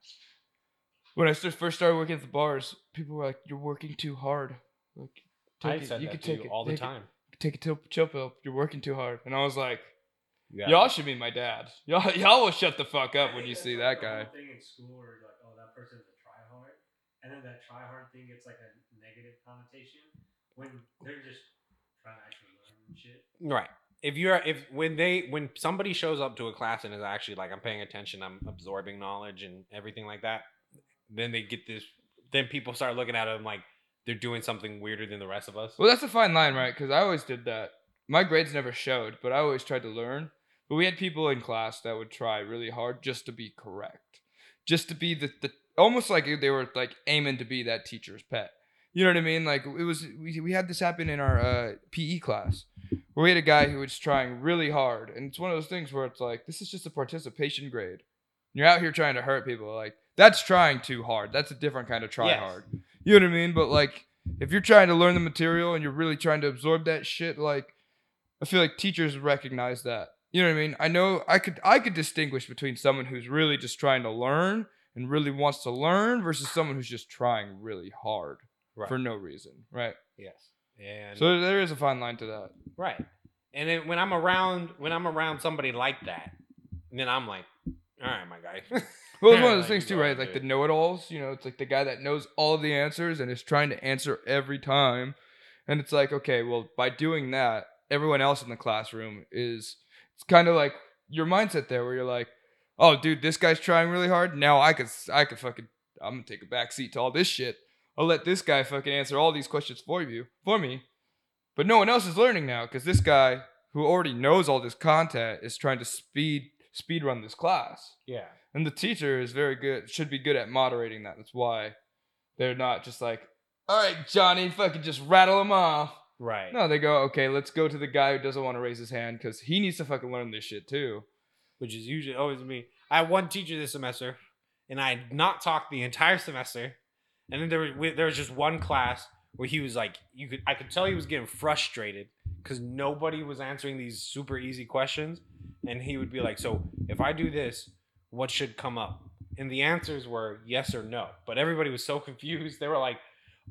When I first started working at the bars, people were like, you're working too hard. Like, I said that to you all the time. Take a chill, chill pill. You're working too hard. And I was like, Yeah. y'all should be my dad. Y'all, y'all will shut the fuck up when you see that guy. Thing in school where like, oh, that person's a tryhard, and then that tryhard thing gets like a negative connotation when they're just trying to actually learn shit. Right. If you're, if when they, when somebody shows up to a class and is actually like, I'm paying attention, I'm absorbing knowledge and everything like that, then they get this. Then people start looking at them like they're doing something weirder than the rest of us. Well, that's a fine line, right? Because I always did that. My grades never showed, but I always tried to learn. But we had people in class that would try really hard just to be correct, just to be the, the almost like they were like aiming to be that teacher's pet. You know what I mean? Like it was, we, we had this happen in our uh, P E class where we had a guy who was trying really hard. And it's one of those things where it's like, this is just a participation grade. You're out here trying to hurt people. Like that's trying too hard. That's a different kind of try Yes. hard. You know what I mean? But like, if you're trying to learn the material and you're really trying to absorb that shit, like I feel like teachers recognize that. You know what I mean? I know I could I could distinguish between someone who's really just trying to learn and really wants to learn versus someone who's just trying really hard Right. for no reason, right? Yes. And So there is a fine line to that. right. And then when I'm around, when I'm around somebody like that, then I'm like, all right, my guy. Well, it's one of those Like, things too, go right? ahead, Like the dude. know-it-alls, you know, it's like the guy that knows all of the answers and is trying to answer every time. And it's like, okay, well, by doing that, everyone else in the classroom is, it's kind of like your mindset there where you're like, oh, dude, this guy's trying really hard. Now I could, I could fucking, I'm going to take a back seat to all this shit. I'll let this guy fucking answer all these questions for you, for me. But no one else is learning now because this guy who already knows all this content is trying to speed, speed run this class. Yeah. And the teacher is very good, should be good at moderating that. That's why they're not just like, all right, Johnny, fucking just rattle him off. Right. No, they go, okay, let's go to the guy who doesn't want to raise his hand because he needs to fucking learn this shit too. Which is usually always me. I had one teacher this semester, and I had not talked the entire semester. And then there was there was just one class where he was like, you could I could tell he was getting frustrated because nobody was answering these super easy questions, and he would be like, so if I do this, what should come up? And the answers were yes or no. But everybody was so confused. They were like,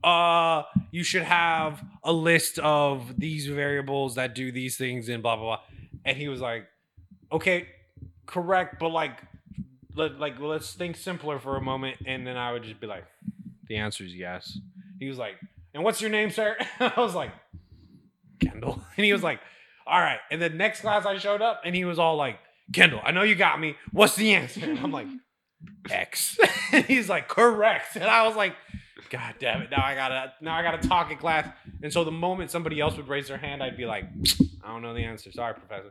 uh, you should have a list of these variables that do these things and blah, blah, blah. And he was like, okay, correct. But like, let, like, let's think simpler for a moment. And then I would just be like, the answer is yes. He was like, and what's your name, sir? I was like, Kendall. And he was like, all right. And the next class I showed up and he was all like, Kendall, I know you got me. What's the answer? And I'm like, X. And he's like, correct. And I was like, God damn it. Now I gotta now I gotta talk in class. And so the moment somebody else would raise their hand, I'd be like, I don't know the answer. Sorry, professor.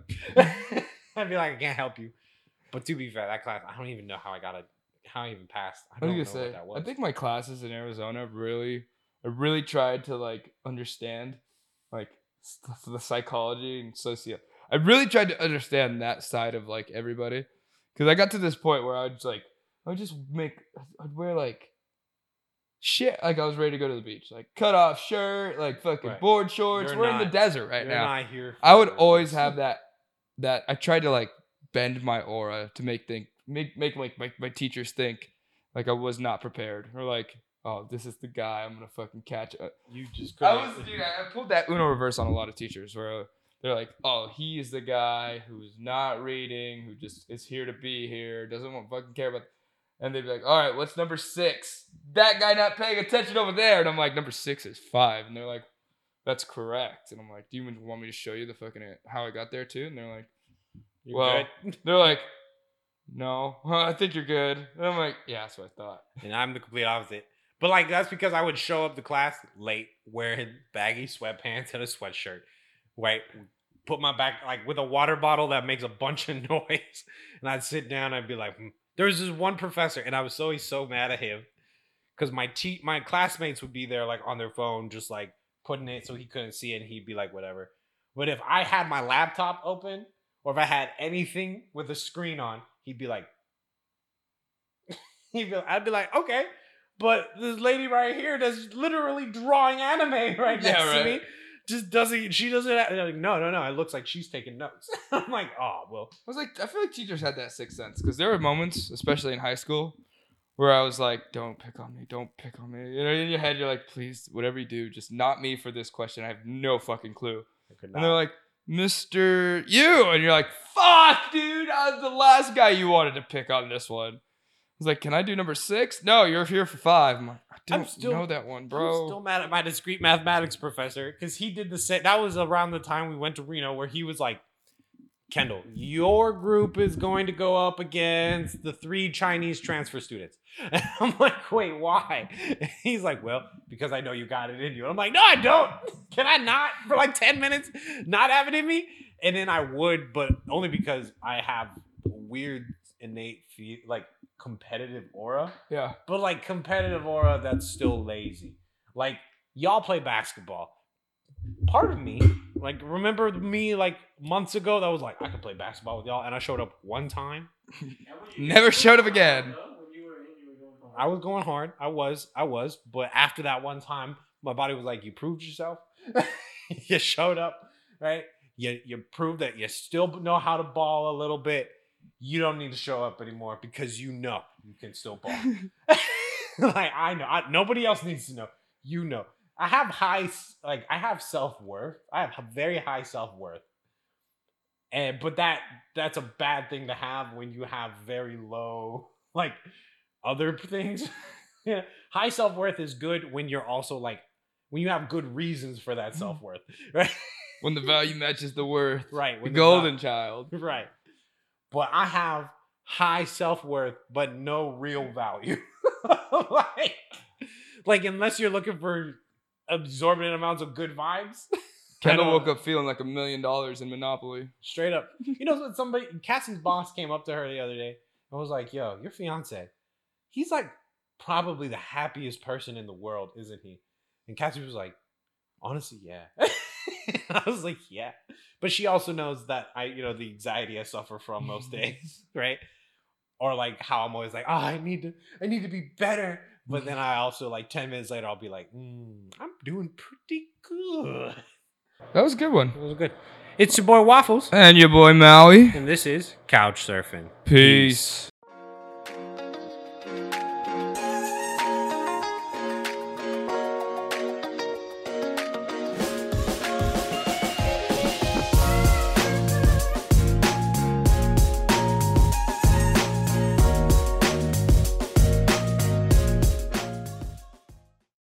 I'd be like, I can't help you. But to be fair, that class, I don't even know how I got it, how I even passed. I I don't know was gonna what say, that was. I think my classes in Arizona really, I really tried to like understand, like st- the psychology and socio. I really tried to understand that side of like everybody, because I got to this point where I was like, I would just make, I'd wear like shit, like I was ready to go to the beach, like cut off shirt, like fucking Right. board shorts. You're We're in the not- desert right You're now. not here. I would for always this. have that. That I tried to like bend my aura to make think make make like my, my teachers think like I was not prepared or like, oh, this is the guy I'm gonna fucking catch. Uh, You just I couldn't. was dude. I I pulled that Uno reverse on a lot of teachers where they're like, oh, he is the guy who's not reading, who just is here to be here, doesn't want fucking care about. And they'd be like, all right, what's number six? That guy not paying attention over there. And I'm like, number six is five. And they're like, that's correct. And I'm like, do you even want me to show you the fucking how I got there too? And they're like, You're well, good. they're like, no, I think you're good. And I'm like, yeah, that's what I thought. And I'm the complete opposite. But like that's because I would show up to class late, wearing baggy sweatpants and a sweatshirt. Right? Put my back like with a water bottle that makes a bunch of noise. And I'd sit down, I'd be like, hmm. There was this one professor, and I was always so mad at him. Because my te- my classmates would be there like on their phone, just like putting it so he couldn't see it, and he'd be like, whatever. But if I had my laptop open, or if I had anything with a screen on, he'd be like, he'd be, I'd be like, okay. But this lady right here that's literally drawing anime right Yeah, next right. to me just doesn't, she doesn't, have, like, no, no, no. It looks like she's taking notes. I'm like, oh, well. I was like, I feel like teachers had that sixth sense because there were moments, especially in high school, where I was like, don't pick on me, don't pick on me. You know, in your head, you're like, please, whatever you do, just not me for this question. I have no fucking clue. I could And they're not. like, Mister You. And you're like, fuck, dude, I was the last guy you wanted to pick on this one. I was like, can I do number six? No, you're here for five. I'm like, I I'm don't still- know that one, I'm bro. still mad at my discrete mathematics professor because he did the same. That was around the time we went to Reno where he was like, Kendall, your group is going to go up against the three Chinese transfer students. And I'm like, wait, why? And he's like, well, because I know you got it in you. I'm like, no, I don't. Can I not for like ten minutes not have it in me? And then I would, but only because I have weird innate fe- like competitive aura. Yeah. But like competitive aura that's still lazy. Like y'all play basketball. Part of me, like remember me like months ago that was like I could play basketball with y'all, and I showed up one time. Never showed up again. When you were in, you were going home. I was going hard. I was, I was, but after that one time, my body was like, you proved yourself. You showed up, right? You you proved that you still know how to ball a little bit. You don't need to show up anymore because you know you can still ball. Like I know, I, nobody else needs to know. You know, I have high, like I have self worth. I have very high self worth, and but that that's a bad thing to have when you have very low like other things. Yeah, high self worth is good when you're also like when you have good reasons for that self worth, right? When the value matches the worth. Right, The when the golden child. Right. But I have high self-worth, but no real value. like, like, unless you're looking for absorbent amounts of good vibes. Kendall I woke don't- up feeling like a million dollars in Monopoly. Straight up. You know what? Somebody, Cassie's boss came up to her the other day and was like, yo, your fiance, he's like probably the happiest person in the world, isn't he? And Cassie was like, honestly, yeah. I was like, yeah. But she also knows that I, you know, the anxiety I suffer from most days, right? Or like how I'm always like, oh, I need to, I need to be better. But then I also like ten minutes later, I'll be like, mm, I'm doing pretty good. That was a good one. It was good. It's your boy Waffles, And your boy Maui. and this is Couch Surfing. Peace.